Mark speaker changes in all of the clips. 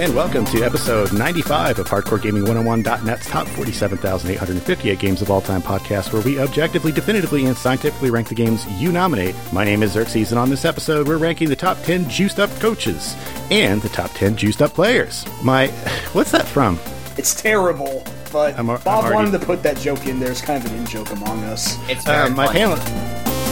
Speaker 1: and welcome to episode 95 of HardcoreGaming101.net's top 47,858 games of all time podcast, where we objectively, definitively, and scientifically rank the games you nominate. My name is Xerxes, and on this episode, we're ranking the top 10 juiced-up coaches and the top 10 juiced-up players. What's that from?
Speaker 2: It's terrible, but Bob wanted to put that joke in there. It's kind of an in-joke among us.
Speaker 3: It's very
Speaker 1: my
Speaker 3: funny.
Speaker 1: panel.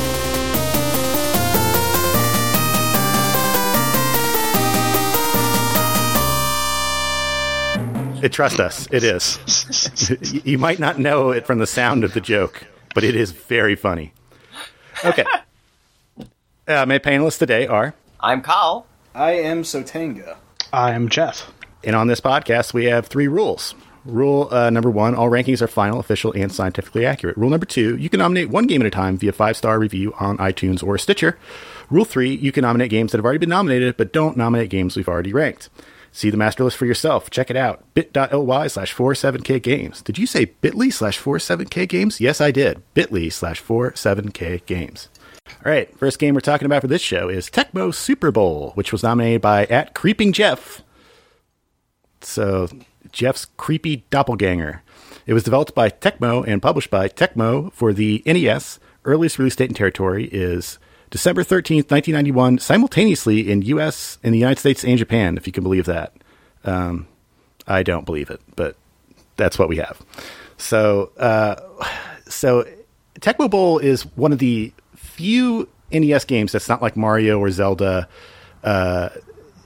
Speaker 1: Trust us, it is. You might not know it from the sound of the joke, but it is very funny. Okay. My panelists today are...
Speaker 3: I'm Kyle.
Speaker 2: I am Sotanga.
Speaker 4: I am Jeff.
Speaker 1: And on this podcast, we have 3 rules. Rule number 1, all rankings are final, official, and scientifically accurate. Rule number 2, you can nominate one game at a time via 5-star review on iTunes or Stitcher. Rule 3, you can nominate games that have already been nominated, but don't nominate games we've already ranked. See the master list for yourself. Check it out. bit.ly/47kgames. Did you say bit.ly/47kgames? Yes, I did. bit.ly/47kgames. All right, first game we're talking about for this show is Tecmo Super Bowl, which was nominated by @CreepingJeff. So, Jeff's creepy doppelganger. It was developed by Tecmo and published by Tecmo for the NES. Earliest release date and territory is December 13th, 1991, simultaneously in the United States and Japan, if you can believe that. I don't believe it, but that's what we have. So Tecmo Bowl is one of the few NES games that's not like Mario or Zelda, that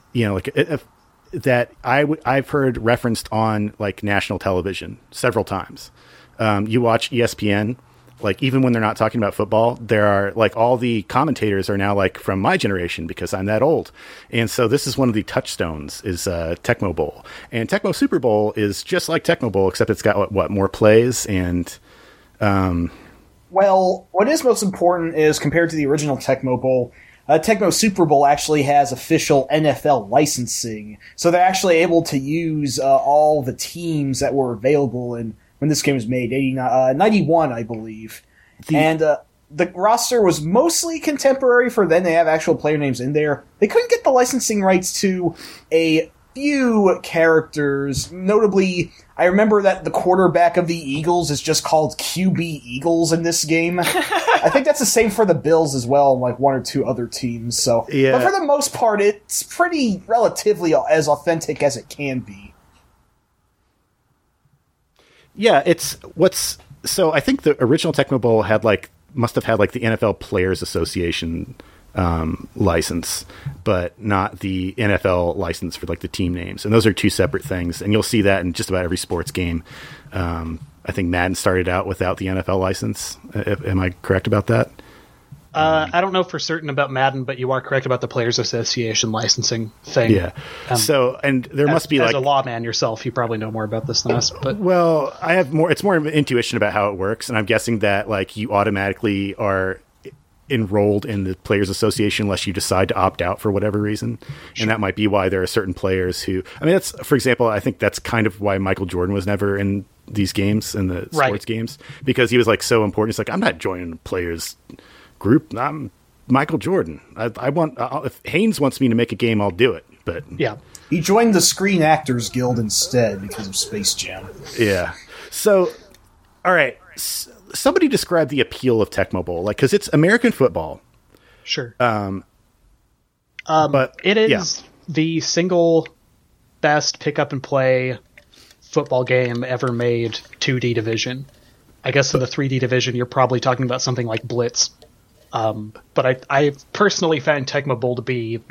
Speaker 1: I've heard referenced on like national television several times. You watch ESPN. Like, even when they're not talking about football, there are, like, all the commentators are now, like, from my generation because I'm that old. And so this is one of the touchstones is Tecmo Bowl. And Tecmo Super Bowl is just like Tecmo Bowl, except it's got, what more plays and...
Speaker 2: Well, what is most important is, compared to the original Tecmo Bowl, Tecmo Super Bowl actually has official NFL licensing. So they're actually able to use all the teams that were available in... when this game was made, 91, I believe. And the roster was mostly contemporary for then. They have actual player names in there. They couldn't get the licensing rights to a few characters. Notably, I remember that the quarterback of the Eagles is just called QB Eagles in this game. I think that's the same for the Bills as well, like 1 or 2 other teams. So, yeah. But for the most part, it's pretty relatively as authentic as it can be.
Speaker 1: Yeah, so I think the original Tecmo Bowl must have had the NFL Players Association license, but not the NFL license for the team names. And those are 2 separate things. And you'll see that in just about every sports game. I think Madden started out without the NFL license. Am I correct about that?
Speaker 4: I don't know for certain about Madden, but you are correct about the Players Association licensing thing.
Speaker 1: Yeah. And there must be
Speaker 4: as a lawman yourself, you probably know more about this than us. But
Speaker 1: well, I have more. It's more of an intuition about how it works, and I'm guessing that you automatically are enrolled in the Players Association unless you decide to opt out for whatever reason. Sure. And that might be why there are certain players who. I mean, that's, for example, I think that's kind of why Michael Jordan was never in these games, in the sports games, because he was so important. He's I'm not joining the players group. I'm Michael Jordan. I want if Haynes wants me to make a game, I'll do it. But
Speaker 4: yeah,
Speaker 2: he joined the Screen Actors Guild instead because of Space Jam.
Speaker 1: Yeah. So, all right. Somebody describe the appeal of Tecmo Bowl, because it's American football.
Speaker 4: Sure.
Speaker 1: But
Speaker 4: it is the single best pick up and play football game ever made. 2D division. I guess in the 3D division, you're probably talking about something like Blitz. But I personally found Tecmo Bowl to be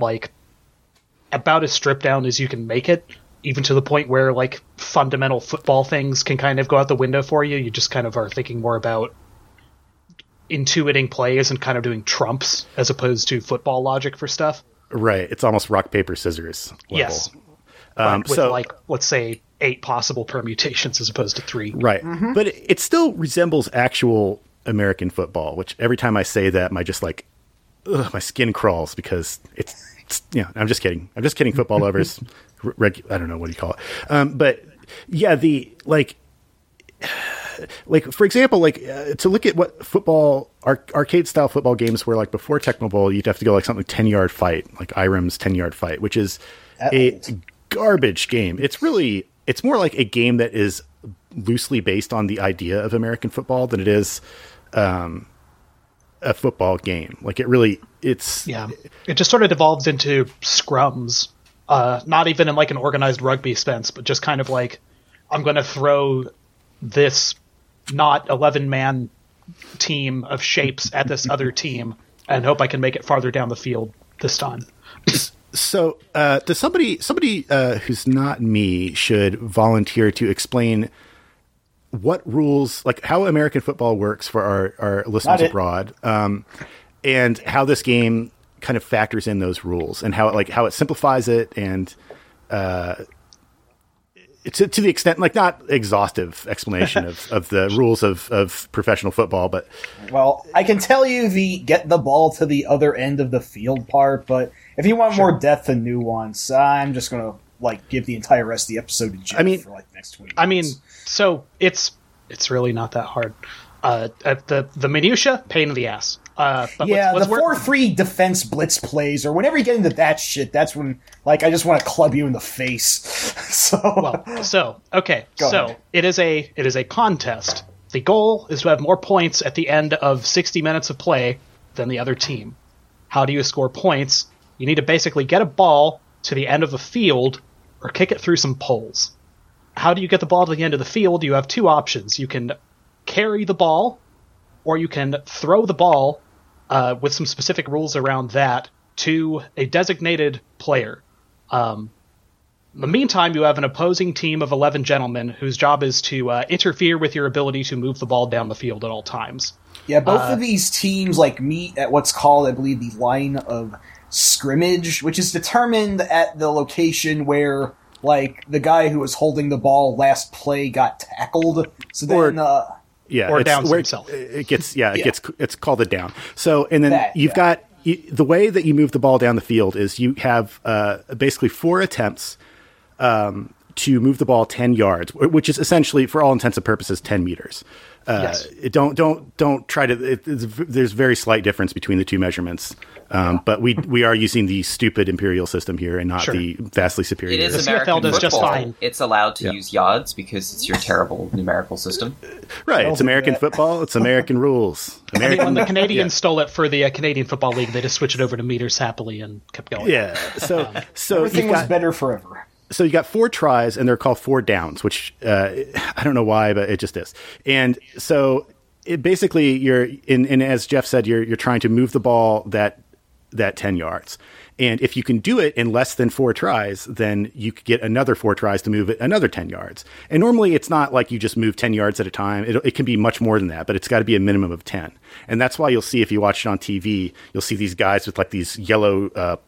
Speaker 4: about as stripped down as you can make it, even to the point where fundamental football things can kind of go out the window for you. You just kind of are thinking more about intuiting plays and kind of doing trumps as opposed to football logic for stuff.
Speaker 1: Right. It's almost rock, paper, scissors level.
Speaker 4: Yes. With let's say 8 possible permutations as opposed to 3.
Speaker 1: Right. Mm-hmm. But it still resembles actual American football, which every time I say that, my skin crawls because it's I'm just kidding. I'm just kidding, football lovers. I don't know, what do you call it? But yeah, for example, to look at what football, arcade style football games were like before Tecmo Bowl, you'd have to go something 10-yard fight, like Irem's 10-yard fight, which is garbage game. It's more like a game that is loosely based on the idea of American football than it is a football game. Like it just sort of devolves into scrums, not even in like an organized rugby sense, but just kind of like, I'm going to throw this not 11-man team of shapes at this other team and hope I can make it farther down the field this time. So, does somebody who's not me should volunteer to explain what rules, like how American football works for our listeners abroad, and how this game kind of factors in those rules and how it simplifies it and to the extent, like, not exhaustive explanation of the rules of professional football, but
Speaker 2: I can tell you the get the ball to the other end of the field part, but if you want more depth and nuance, I'm just going to give the entire rest of the episode to Jeff for the next 20 minutes.
Speaker 4: So it's really not that hard. The minutia, pain in the ass.
Speaker 2: But the 4-3 defense blitz plays, or whenever you get into that shit, that's when I just want to club you in the face. So
Speaker 4: it is a contest. The goal is to have more points at the end of 60 minutes of play than the other team. How do you score points? You need to basically get a ball to the end of a field or kick it through some poles. How do you get the ball to the end of the field? You have two options. You can carry the ball, or you can throw the ball with some specific rules around that to a designated player. In the meantime, you have an opposing team of 11 gentlemen whose job is to interfere with your ability to move the ball down the field at all times.
Speaker 2: Yeah, both of these teams meet at what's called, I believe, the line of scrimmage, which is determined at the location where the guy who was holding the ball last play got tackled. So then,
Speaker 4: or downs himself.
Speaker 1: It's called a down. So, and then you've got the way that you move the ball down the field is you have basically 4 attempts to move the ball 10 yards, which is essentially, for all intents and purposes, 10 meters.
Speaker 4: Yes.
Speaker 1: Don't try to. There's very slight difference between the two measurements, but we are using the stupid imperial system here and not the vastly superior.
Speaker 3: It is
Speaker 4: the
Speaker 3: American football.
Speaker 4: Just fine.
Speaker 3: It's allowed to use yards because it's your terrible numerical system.
Speaker 1: Right. It's American football. It's American rules.
Speaker 4: When the Canadians stole it for the Canadian Football League, they just switched it over to meters happily and kept going.
Speaker 1: Yeah. So
Speaker 2: everything was better forever.
Speaker 1: So you got 4 tries, and they're called 4 downs, which I don't know why, but it just is. And so it basically and as Jeff said, you're trying to move the ball that 10 yards. And if you can do it in less than 4 tries, then you could get another 4 tries to move it another 10 yards. And normally it's not like you just move 10 yards at a time. It can be much more than that, but it's got to be a minimum of 10. And that's why you'll see, if you watch it on TV, you'll see these guys with these yellow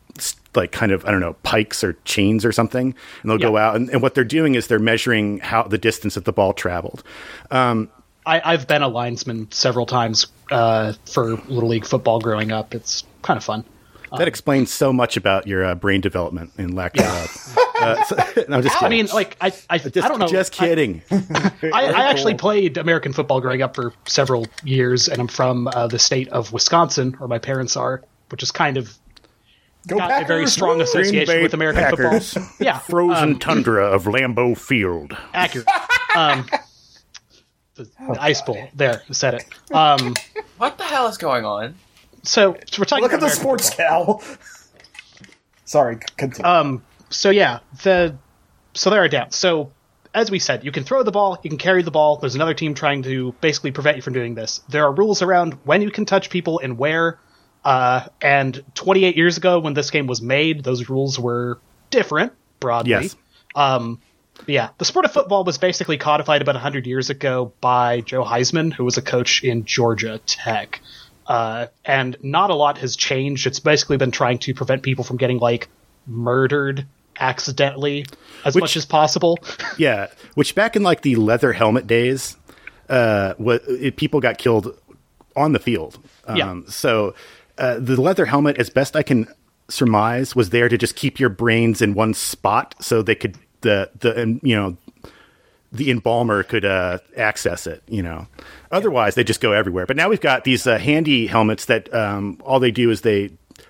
Speaker 1: pikes or chains or something, and they'll go out and what they're doing is they're measuring how the distance that the ball traveled.
Speaker 4: I've been a linesman several times for Little League football growing up. It's kind of fun.
Speaker 1: That explains so much about your brain development and lack of. I'm just kidding.
Speaker 4: I don't know.
Speaker 1: Just kidding.
Speaker 4: I actually played American football growing up for several years, and I'm from the state of Wisconsin, where my parents are, which is kind of got a very strong association with American
Speaker 1: Packers.
Speaker 4: football. Yeah,
Speaker 1: frozen tundra of Lambeau Field.
Speaker 4: Accurate. The Ice Bowl. There, said it.
Speaker 3: What the hell is going on?
Speaker 4: So we're talking.
Speaker 2: Look
Speaker 4: about
Speaker 2: at the sports cow. Sorry, continue.
Speaker 4: So there are downs. So as we said, you can throw the ball, you can carry the ball. There's another team trying to basically prevent you from doing this. There are rules around when you can touch people and where. And 28 years ago, when this game was made, those rules were different broadly.
Speaker 1: Yes.
Speaker 4: The sport of football was basically codified about 100 years ago by Joe Heisman, who was a coach in Georgia Tech. And not a lot has changed. It's basically been trying to prevent people from getting murdered accidentally as much as possible.
Speaker 1: Yeah, which back in the leather helmet days, people got killed on the field. So the leather helmet, as best I can surmise, was there to just keep your brains in one spot so they could the embalmer could access it. Otherwise they just go everywhere. But now we've got these handy helmets that all they do is they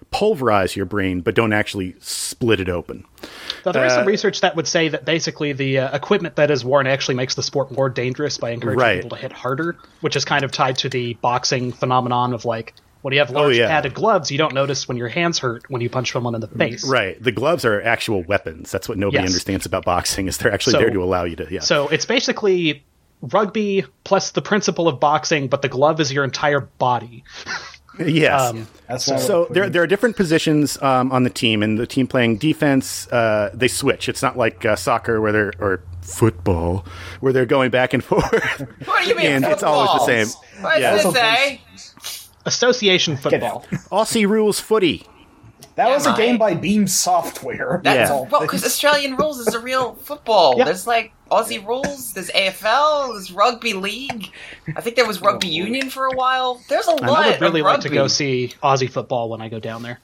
Speaker 1: pulverize your brain, but don't actually split it open.
Speaker 4: Now, there is some research that would say that basically the equipment that is worn actually makes the sport more dangerous by encouraging people to hit harder, which is kind of tied to the boxing phenomenon of like, when you have large padded gloves, you don't notice when your hands hurt when you punch someone in the face.
Speaker 1: Right. The gloves are actual weapons. That's what nobody understands about boxing, is they're actually there to allow you to... Yeah.
Speaker 4: So it's basically rugby plus the principle of boxing, but the glove is your entire body.
Speaker 1: Yes. So there are different positions on the team, and the team playing defense, they switch. It's not like soccer or football, where they're going back and forth.
Speaker 3: What do you mean?
Speaker 1: And it's always the same.
Speaker 3: What does it say?
Speaker 4: Association football.
Speaker 1: Aussie rules footy.
Speaker 2: That was a game by Beam Software.
Speaker 3: Well, because Australian rules is a real football. Yeah. There's like Aussie rules, there's AFL, there's rugby league. I think there was rugby union for a while. There's a lot.
Speaker 4: I would really like to go see Aussie football when I go down there.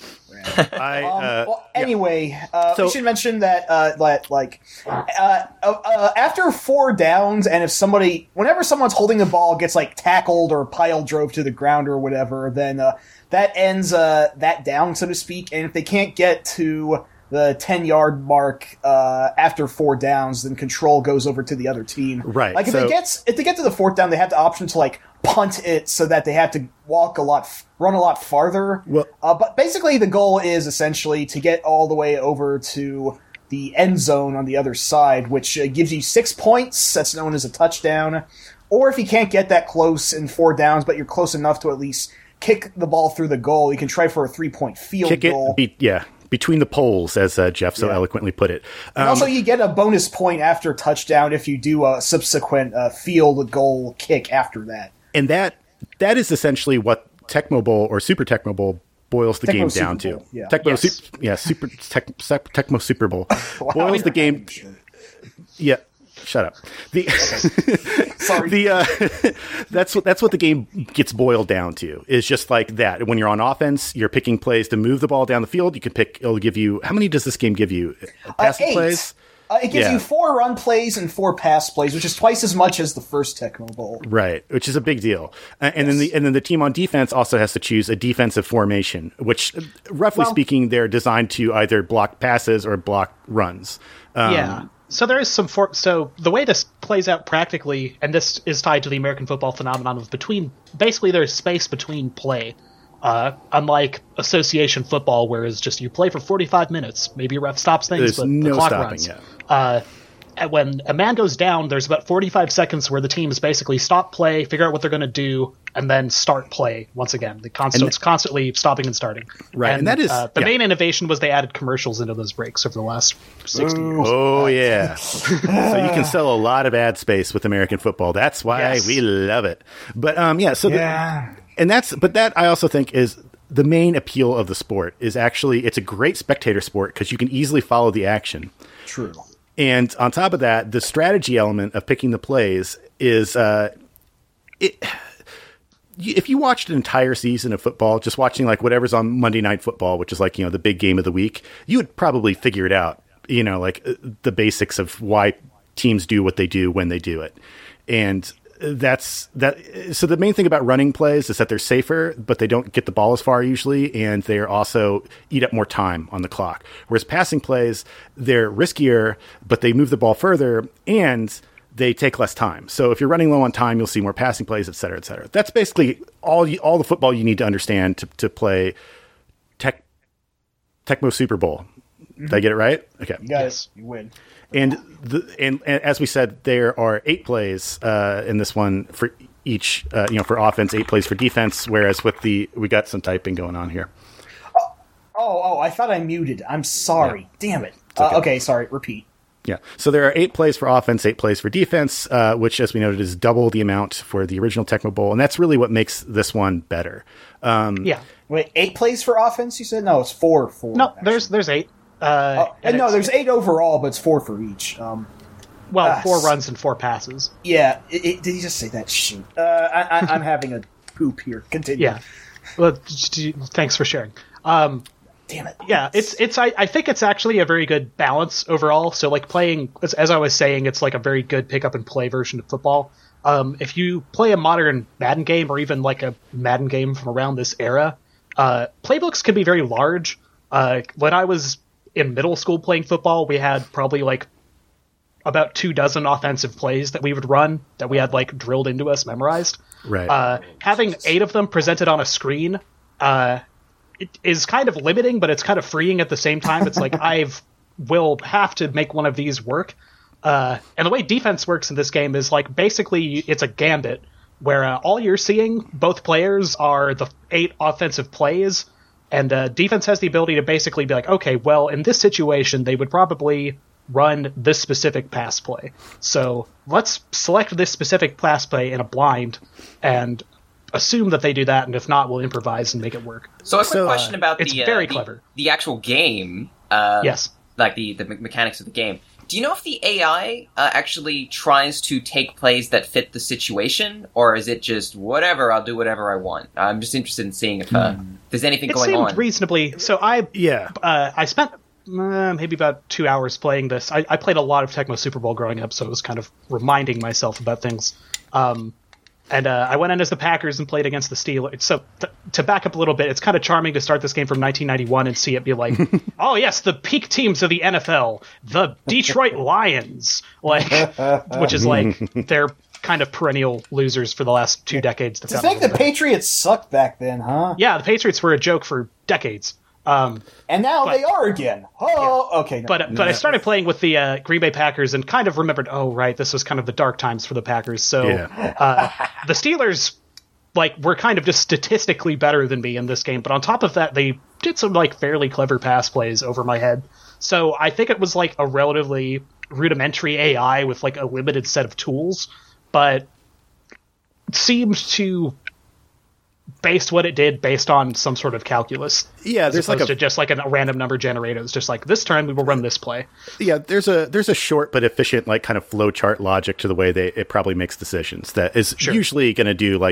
Speaker 2: Anyway, we should mention that after 4 downs, and if whenever someone's holding the ball gets like tackled or pile drove to the ground or whatever, then that ends that down, so to speak. And if they can't get to the 10-yard mark after 4 downs, then control goes over to the other team.
Speaker 1: Right.
Speaker 2: Like if they get to the 4th down, they have the option to like punt it so that they have to run a lot farther.
Speaker 1: Well,
Speaker 2: but basically the goal is essentially to get all the way over to the end zone on the other side, which gives you 6 points. That's known as a touchdown. Or if you can't get that close in 4 downs, but you're close enough to at least kick the ball through the goal, you can try for a 3-point field goal.
Speaker 1: Between the poles, as Jeff so eloquently put it.
Speaker 2: And also, you get a bonus point after touchdown if you do a subsequent field goal kick after that.
Speaker 1: And that is essentially what Tecmo Bowl or Super Tecmo Bowl boils the game down to.
Speaker 2: Yeah.
Speaker 1: Tecmo Super Bowl boils the game. Yeah. Shut up.
Speaker 2: Sorry.
Speaker 1: That's what the game gets boiled down to. Is just like that. When you're on offense, you're picking plays to move the ball down the field. You can pick. It'll give you. How many does this game give you? Passing
Speaker 2: 8
Speaker 1: plays.
Speaker 2: It gives you 4 run plays and 4 pass plays, which is twice as much as the first Tecmo Bowl.
Speaker 1: Right, which is a big deal. And then the team on defense also has to choose a defensive formation, which, roughly speaking, they're designed to either block passes or block runs.
Speaker 4: So there is some so the way this plays out practically, and this is tied to the American football phenomenon of basically there's space between play. Unlike association football, where it's just you play for 45 minutes, maybe a ref stops things, but the clock runs. When a man goes down, there's about 45 seconds where the teams basically stop play, figure out what they're going to do, and then start play once again. It's constantly stopping and starting.
Speaker 1: Right, and that is
Speaker 4: the main innovation was they added commercials into those breaks over the last 60 years.
Speaker 1: Oh yeah, so you can sell a lot of ad space with American football. That's why we love it. But that I also think is the main appeal of the sport. Is actually it's a great spectator sport because you can easily follow the action.
Speaker 2: True.
Speaker 1: And on top of that, the strategy element of picking the plays is if you watched an entire season of football, just watching like whatever's on Monday Night Football, which is like, the big game of the week, you would probably figure it out, like the basics of why teams do what they do when they do it. And that's that. So the main thing about running plays is that they're safer, but they don't get the ball as far usually, and they also eat up more time on the clock. Whereas passing plays, they're riskier, but they move the ball further and they take less time. So if you're running low on time, you'll see more passing plays, et cetera, et cetera. That's basically all the football you need to understand to play Tecmo Super Bowl. Mm-hmm. Did I get it right? Okay.
Speaker 2: You got it. You win.
Speaker 1: And as we said, there are 8 plays in this one for each, for offense, 8 plays for defense. Whereas we got some typing going on here.
Speaker 2: Oh! I thought I muted. I'm sorry. Yeah. Damn it. Okay, sorry. Repeat.
Speaker 1: Yeah. So there are 8 plays for offense, 8 plays for defense, which, as we noted, is double the amount for the original Tecmo Bowl, and that's really what makes this one better.
Speaker 2: Wait, 8 plays for offense? You said no. It's 4.
Speaker 4: No, actually. There's 8.
Speaker 2: There's 8 overall, but it's 4 for each. 4
Speaker 4: runs and 4 passes.
Speaker 2: Yeah, did he just say that? Shoot. I'm having a poop here. Continue.
Speaker 4: Yeah. Well, thanks for sharing.
Speaker 2: Damn it.
Speaker 4: Yeah, I think it's actually a very good balance overall. So, like, playing, as I was saying, it's like a very good pick up and play version of football. If you play a modern Madden game or even like a Madden game from around this era, Playbooks can be very large. When I was in middle school playing football, we had probably like about 24 offensive plays that we would run that we had like drilled into us, memorized.
Speaker 1: Right.
Speaker 4: Having 8 of them presented on a screen it is kind of limiting, but it's kind of freeing at the same time. It's like will have to make one of these work. And the way defense works in this game is like basically it's a gambit where all you're seeing, both players, are the 8 offensive plays, and defense has the ability to basically be like, okay, well, in this situation, they would probably run this specific pass play. So let's select this specific pass play in a blind and assume that they do that, and if not, we'll improvise and make it work.
Speaker 3: So a quick question about
Speaker 4: it's very clever.
Speaker 3: The actual game.
Speaker 4: Yes.
Speaker 3: Like the mechanics of the game. Do you know if the AI actually tries to take plays that fit the situation, or is it just whatever, I'll do whatever I want? I'm just interested in seeing if there's anything going on.
Speaker 4: It seemed reasonably... So I spent maybe about 2 hours playing this. I played a lot of Tecmo Super Bowl growing up, so it was kind of reminding myself about things. And I went in as the Packers and played against the Steelers. So to back up a little bit, it's kind of charming to start this game from 1991 and see it be like, oh yes, the peak teams of the NFL, the Detroit Lions, like, which is like they're kind of perennial losers for the last 2 decades.
Speaker 2: To think the Patriots sucked back then, huh?
Speaker 4: Yeah, the Patriots were a joke for decades.
Speaker 2: And now they are again. Oh, yeah. Okay. No.
Speaker 4: But I started playing with the Green Bay Packers and kind of remembered, oh, right, this was kind of the dark times for the Packers. So the Steelers were kind of just statistically better than me in this game. But on top of that, they did some fairly clever pass plays over my head. So I think it was a relatively rudimentary AI with a limited set of tools, but seemed to... based what it did based on some sort of calculus.
Speaker 1: Yeah, there's
Speaker 4: just a random number generator. It's just this turn we will run this play.
Speaker 1: Yeah, there's a short but efficient kind of flowchart logic to the way it probably makes decisions that is usually going to do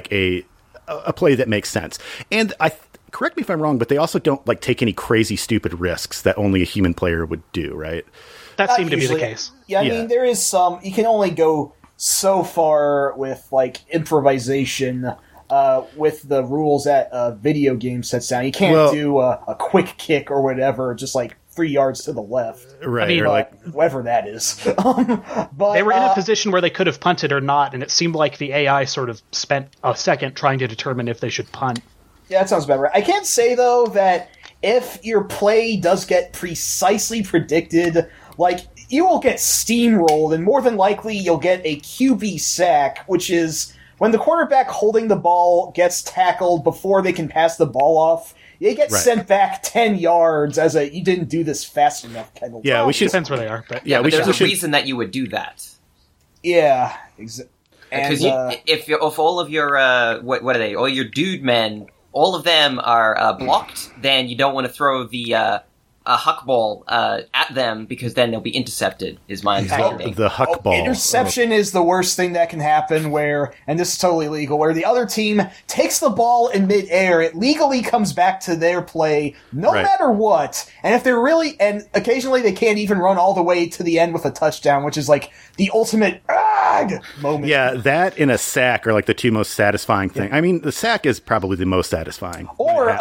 Speaker 1: a play that makes sense. And correct me if I'm wrong, but they also don't take any crazy stupid risks that only a human player would do, right?
Speaker 4: That seemed to be the case.
Speaker 2: Yeah, I mean there is some. You can only go so far with improvisation. With the rules that a video game sets down. You can't do a quick kick or whatever, just 3 yards to the left.
Speaker 1: Right.
Speaker 4: I mean,
Speaker 2: whatever that is. But
Speaker 4: they were in a position where they could have punted or not, and it seemed like the AI sort of spent a second trying to determine if they should punt.
Speaker 2: Yeah, that sounds about right. I can't say, though, that if your play does get precisely predicted, you will get steamrolled, and more than likely you'll get a QB sack, which is... when the quarterback holding the ball gets tackled before they can pass the ball off, they get sent back 10 yards as you didn't do this fast enough penalty.
Speaker 1: Yeah, we should...
Speaker 4: Depends where they are. But
Speaker 3: but there's a reason that you would do that.
Speaker 2: Yeah.
Speaker 3: Because if all of your, what are they, all your dude men, all of them are blocked, then you don't want to throw the... a huck ball at them because then they'll be intercepted, is my understanding.
Speaker 1: The huck ball.
Speaker 2: Interception is the worst thing that can happen where, and this is totally legal, where the other team takes the ball in midair, it legally comes back to their play no matter what. And if they're really, and occasionally they can't even run all the way to the end with a touchdown, which is the ultimate moment.
Speaker 1: Yeah, that and a sack are the 2 most satisfying thing. I mean, the sack is probably the most satisfying.
Speaker 2: Or,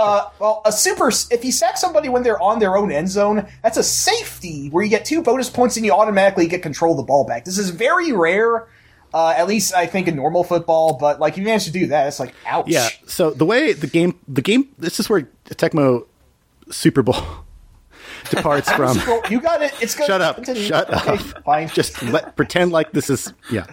Speaker 2: if you sack somebody when they're on their own end zone, that's a safety where you get 2 bonus points and you automatically get control of the ball back. This is very rare, at least I think in normal football, but if you manage to do that, it's ouch.
Speaker 1: Yeah, so the way the game, this is where Tecmo Super Bowl departs from.
Speaker 2: You got it. It's good.
Speaker 1: Shut up.
Speaker 2: Continue.
Speaker 1: Shut
Speaker 2: okay,
Speaker 1: up.
Speaker 2: Fine.
Speaker 1: Just pretend like this is,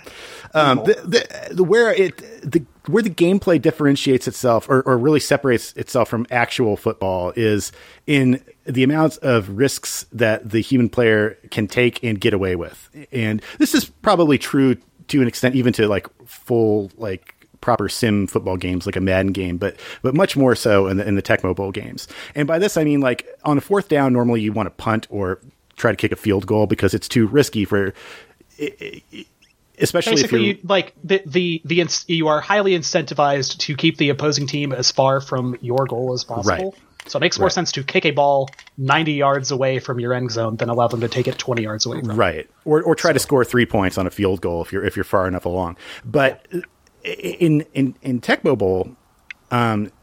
Speaker 1: where the gameplay differentiates itself or really separates itself from actual football is in the amounts of risks that the human player can take and get away with. And this is probably true to an extent, even to full, proper sim football games, like a Madden game, but much more so in the Tecmo Bowl games. And by this, I mean, on a 4th down, normally you want to punt or try to kick a field goal because it's too risky for, especially
Speaker 4: basically,
Speaker 1: if
Speaker 4: you are highly incentivized to keep the opposing team as far from your goal as possible.
Speaker 1: Right.
Speaker 4: So it makes more sense to kick a ball 90 yards away from your end zone than allow them to take it 20 yards away from.
Speaker 1: Right. Or try to score 3 points on a field goal if you're far enough along. But in Tecmo Bowl,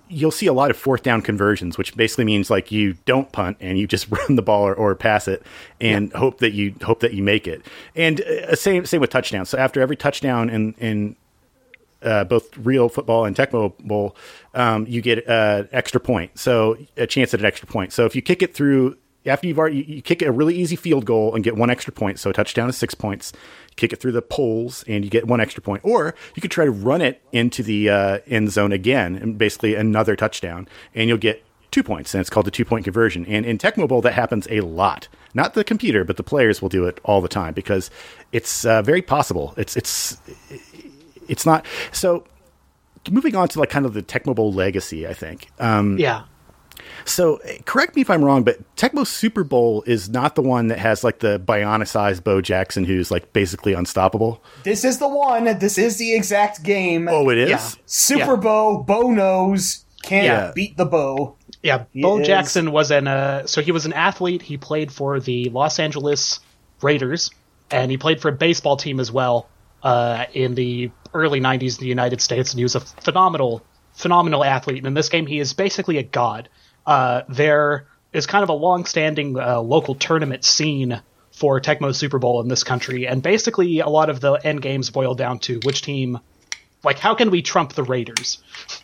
Speaker 1: you'll see a lot of fourth down conversions, which basically means like you don't punt and you just run the ball or pass it and hope that you make it. And same with touchdowns. So after every touchdown in both real football and Tecmo Bowl, you get an extra point. So a chance at an extra point. So if you kick it through after you kick a really easy field goal and get 1 extra point. So a touchdown is 6 points. Kick it through the poles and you get 1 extra point. Or you could try to run it into the end zone again and basically another touchdown, and you'll get 2 points. And it's called the 2-point conversion. And in Tecmo Bowl, that happens a lot. Not the computer, but the players will do it all the time because it's very possible. It's not so. Moving on to like kind of the Tecmo Bowl legacy, I think. So correct me if I'm wrong, but Tecmo Super Bowl is not the one that has like the bionicized Bo Jackson, who's like basically unstoppable.
Speaker 2: This is the one. This is the exact game.
Speaker 1: Oh, it is?
Speaker 2: Yeah. Super Bo knows, can't beat the Bo.
Speaker 4: Yeah, Bo Jackson was he was an athlete. He played for the Los Angeles Raiders, and he played for a baseball team as well in the early 90s in the United States, and he was a phenomenal athlete. And in this game, he is basically a god. There is kind of a long-standing local tournament scene for Tecmo Super Bowl in this country, and basically a lot of the end games boil down to which team, like, how can we trump the Raiders?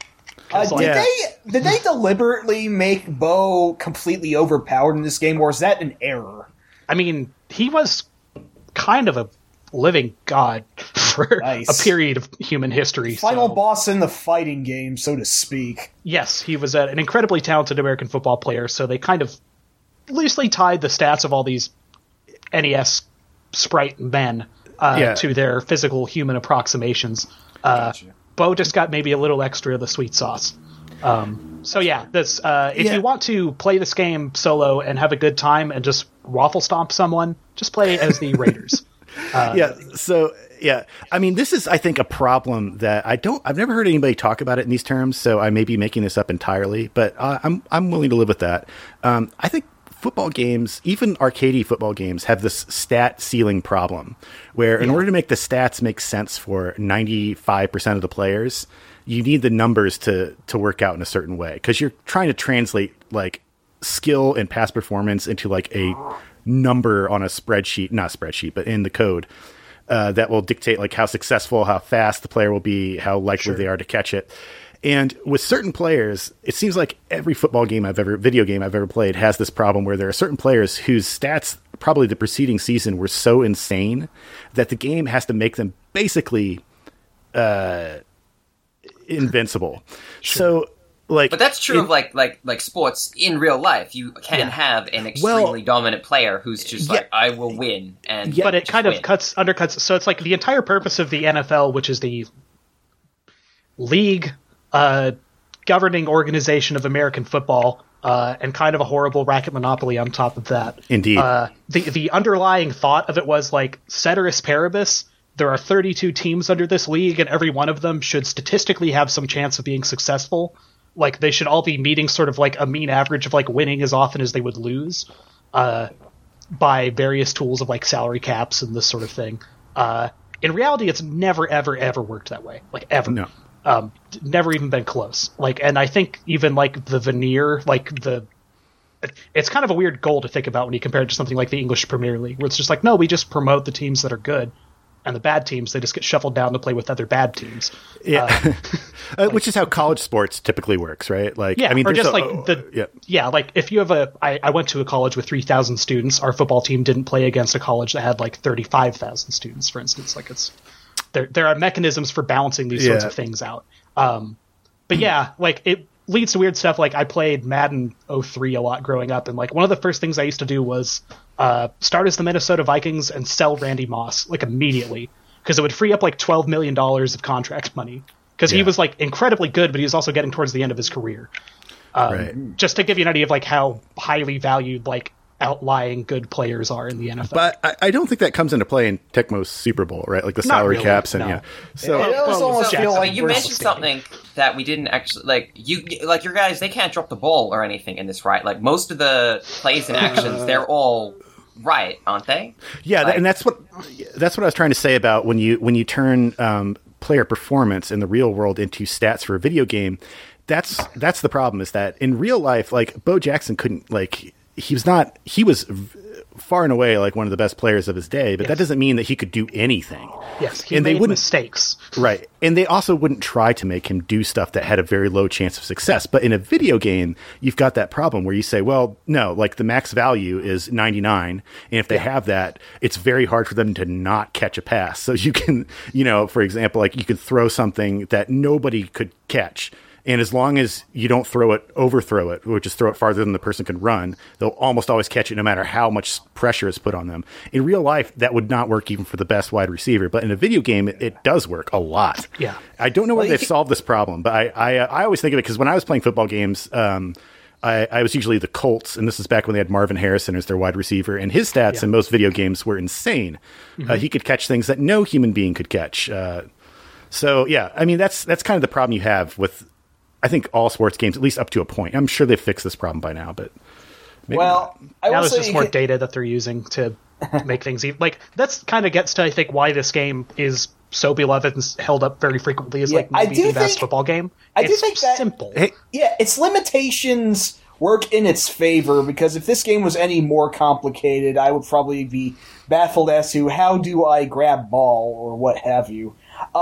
Speaker 2: Did they deliberately make Bo completely overpowered in this game, or is that an error?
Speaker 4: I mean, he was kind of a living god for a period of human history.
Speaker 2: Final boss in the fighting game, so to speak.
Speaker 4: Yes, he was an incredibly talented American football player, so they kind of loosely tied the stats of all these NES sprite men to their physical human approximations. Bo just got maybe a little extra of the sweet sauce. If you want to play this game solo and have a good time and just waffle stomp someone, just play as the Raiders.
Speaker 1: I mean, this is, I think, a problem that I've never heard anybody talk about it in these terms, so I may be making this up entirely, but I'm willing to live with that. I think football games, even arcade football games, have this stat ceiling problem where in order to make the stats make sense for 95% of the players, you need the numbers to work out in a certain way, because you're trying to translate like skill and past performance into like a number on a not spreadsheet, but in the code that will dictate like how successful, how fast the player will be, how likely they are to catch it. And with certain players, it seems like every video game I've ever played has this problem where there are certain players whose stats probably the preceding season were so insane that the game has to make them basically invincible. So but
Speaker 3: that's true of like sports in real life. You can have an extremely dominant player who's just I will win,
Speaker 4: but it kind of undercuts. So it's like the entire purpose of the NFL, which is the league governing organization of American football, and kind of a horrible racket monopoly on top of that.
Speaker 1: Indeed,
Speaker 4: the underlying thought of it was like ceteris paribus. There are 32 teams under this league, and every one of them should statistically have some chance of being successful. Like, they should all be meeting sort of like a mean average of like winning as often as they would lose by various tools of like salary caps and this sort of thing. In reality, it's never, ever, ever worked that way. Like, ever.
Speaker 1: No.
Speaker 4: Never even been close. Like, and I think even like the veneer, like it's kind of a weird goal to think about when you compare it to something like the English Premier League, where it's just like, no, we just promote the teams that are good. And the bad teams, they just get shuffled down to play with other bad teams.
Speaker 1: Yeah, which is how college sports typically works, right? Like,
Speaker 4: yeah,
Speaker 1: I mean,
Speaker 4: or just like if you have I went to a college with 3,000 students. Our football team didn't play against a college that had like 35,000 students, for instance. Like, it's there are mechanisms for balancing these sorts of things out. But yeah, like it leads to weird stuff. Like, I played Madden 03 a lot growing up, and like one of the first things I used to do was start as the Minnesota Vikings and sell Randy Moss like immediately, because it would free up like $12 million of contract money, because he was like incredibly good, but he was also getting towards the end of his career. Just to give you an idea of like how highly valued like outlying good players are in the NFL.
Speaker 1: But I don't think that comes into play in Tecmo's Super Bowl, right? Like the salary caps and
Speaker 2: So it almost feel like
Speaker 3: you mentioned something that we didn't actually like. Your guys, they can't drop the ball or anything in this, right? Like, most of the plays and actions, they're all right, aren't they?
Speaker 1: Yeah, and that's what I was trying to say about when you turn player performance in the real world into stats for a video game. that's the problem, is that in real life, like, Bo Jackson couldn't, like, he was far and away like one of the best players of his day, but that doesn't mean that he could do anything.
Speaker 4: Yes, he made mistakes.
Speaker 1: Right. And they also wouldn't try to make him do stuff that had a very low chance of success. But in a video game, you've got that problem where you say, well, no, like, the max value is 99. And if they have that, it's very hard for them to not catch a pass. So you can, for example, like, you could throw something that nobody could catch. And as long as you don't overthrow it, or just throw it farther than the person can run, they'll almost always catch it no matter how much pressure is put on them. In real life, that would not work even for the best wide receiver. But in a video game, it does work a lot.
Speaker 4: Yeah.
Speaker 1: I don't know whether they've solved this problem, but I always think of it because when I was playing football games, I was usually the Colts, and this is back when they had Marvin Harrison as their wide receiver, and his stats in most video games were insane. Mm-hmm. He could catch things that no human being could catch. So, yeah, I mean, that's kind of the problem you have with, I think, all sports games, at least up to a point. I'm sure they've fixed this problem by now, but maybe not.
Speaker 4: That was just more data that they're using to make things even. Like, that's kind of gets to, I think, why this game is so beloved and held up very frequently as like maybe the best football game.
Speaker 2: I do think that
Speaker 4: simple.
Speaker 2: Yeah, its limitations work in its favor, because if this game was any more complicated, I would probably be baffled as to how do I grab ball or what have you.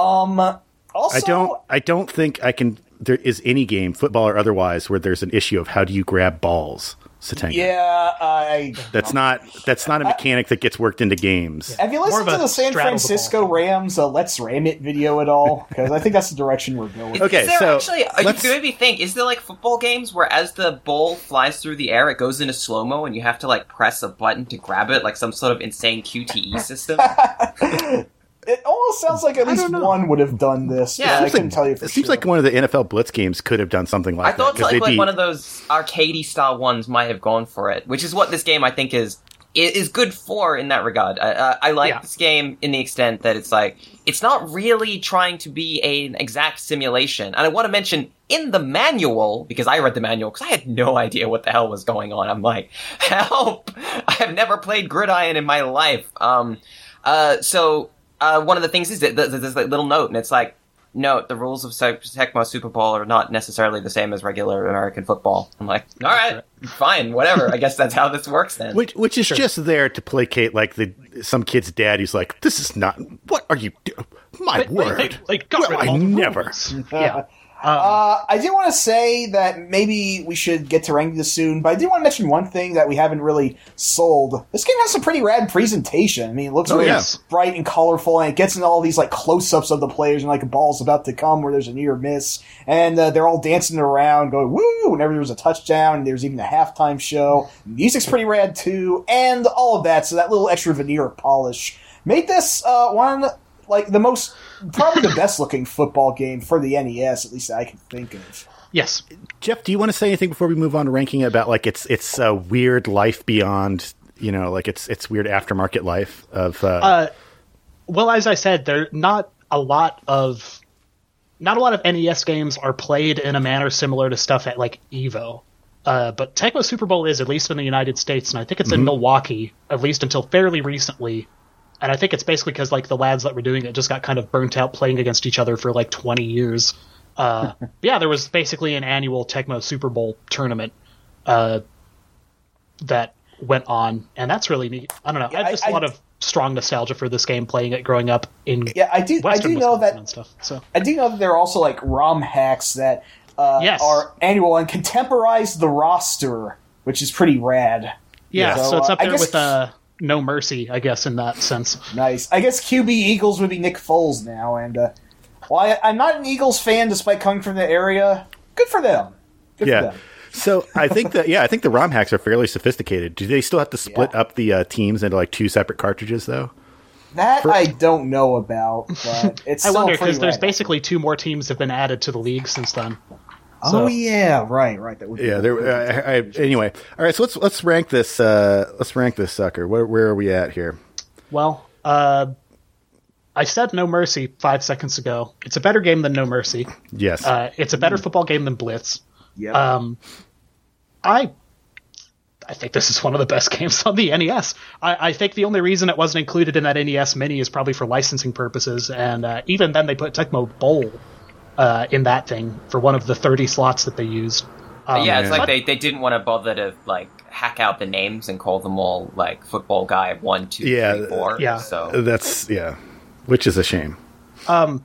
Speaker 2: Also,
Speaker 1: I don't think there is any game, football or otherwise, where there's an issue of how do you grab balls, Satenga.
Speaker 2: Yeah,
Speaker 1: that's not a mechanic that gets worked into games.
Speaker 2: Have you listened to the San Francisco Rams Let's Ram It video at all? Because I think that's the direction we're going.
Speaker 3: Okay, is there you made me think, is there like football games where as the ball flies through the air, it goes into slow-mo and you have to like press a button to grab it, like some sort of insane QTE system?
Speaker 2: It almost sounds like at least one would have done this.
Speaker 3: Yeah,
Speaker 2: I couldn't tell you for sure.
Speaker 1: It seems like one of the NFL Blitz games could have done something like that.
Speaker 3: I thought like one of those arcadey style ones might have gone for it, which is what this game I think is good for in that regard. I like this game in the extent that it's like, it's not really trying to be an exact simulation. And I want to mention, in the manual, because I read the manual, because I had no idea what the hell was going on. I'm like, help! I have never played Gridiron in my life. One of the things is that there's this little note, and it's like, note, the rules of Tecmo Super Bowl are not necessarily the same as regular American football. I'm like, all right, fine, whatever. I guess that's how this works then.
Speaker 1: Which is just there to placate like some kid's dad who's like, this is not, what are you doing? My word. I never.
Speaker 4: Yeah.
Speaker 2: I do want to say that maybe we should get to ranking this soon, but I do want to mention one thing that we haven't really sold. This game has some pretty rad presentation. I mean, it looks really bright and colorful, and it gets into all these like close-ups of the players, and like a ball's about to come where there's a near miss, and they're all dancing around, going woo! Whenever there's a touchdown, and there's even a halftime show. Music's pretty rad too, and all of that. So that little extra veneer of polish made this one. Like, probably the best-looking football game for the NES, at least I can think of.
Speaker 4: Yes.
Speaker 1: Jeff, do you want to say anything before we move on to ranking it about, like, its weird life beyond, like, its weird aftermarket life of...
Speaker 4: Well, as I said, not a lot of NES games are played in a manner similar to stuff at, like, EVO. But Tecmo Super Bowl is, at least in the United States, and I think it's in Milwaukee, at least until fairly recently. And I think it's basically because like the lads that were doing it just got kind of burnt out playing against each other for like 20 years. Yeah, there was basically an annual Tecmo Super Bowl tournament that went on, and that's really neat. I don't know. I have just a lot of strong nostalgia for this game, playing it growing up in
Speaker 2: I do know that
Speaker 4: and stuff. So
Speaker 2: I do know that there are also like ROM hacks that are annual and contemporize the roster, which is pretty rad.
Speaker 4: Yeah, so it's up there with No Mercy, I guess, in that sense.
Speaker 2: Nice. I guess QB Eagles would be Nick Foles now, and I'm not an Eagles fan despite coming from the area. Good for them. Good for them.
Speaker 1: So I think the ROM hacks are fairly sophisticated. Do they still have to split up the teams into like 2 separate cartridges though?
Speaker 2: I don't know about, but it's
Speaker 4: I wonder, because there's basically 2 more teams have been added to the league since then.
Speaker 2: So. Oh yeah, right. That would
Speaker 1: anyway, all right. So let's rank this. Let's rank this sucker. Where are we at here?
Speaker 4: Well, I said No Mercy 5 seconds ago. It's a better game than No Mercy.
Speaker 1: Yes.
Speaker 4: It's a better football game than Blitz.
Speaker 2: Yeah.
Speaker 4: I think this is one of the best games on the NES. I think the only reason it wasn't included in that NES Mini is probably for licensing purposes, and even then they put Tecmo Bowl in that thing for one of the 30 slots that they used.
Speaker 3: It's like they didn't want to bother to like hack out the names and call them all like Football Guy 1, 2, 3, 4.
Speaker 4: Yeah,
Speaker 3: so
Speaker 1: that's which is a shame.
Speaker 4: I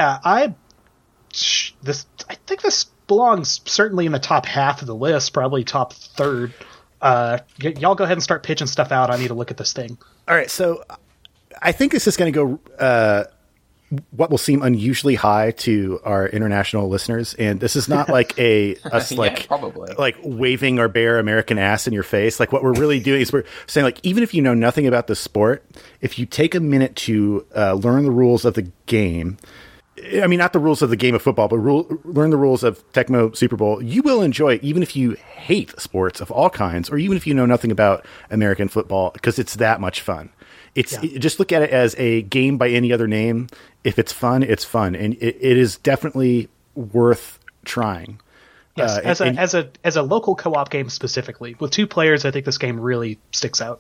Speaker 4: think this belongs certainly in the top half of the list, probably top third. Y'all go ahead and start pitching stuff out. I need to look at this thing.
Speaker 1: All right, so I think this is going to go what will seem unusually high to our international listeners, and this is not like like waving our bare American ass in your face. Like what we're really doing is we're saying like even if you know nothing about the sport, if you take a minute to learn the rules of the game. I mean, not the rules of the game of football, but learn the rules of Tecmo Super Bowl. You will enjoy it, even if you hate sports of all kinds, or even if you know nothing about American football, because it's that much fun. Just look at it as a game by any other name. If it's fun, it's fun, and it is definitely worth trying.
Speaker 4: Yes, as a local co-op game specifically, with 2 players, I think this game really sticks out.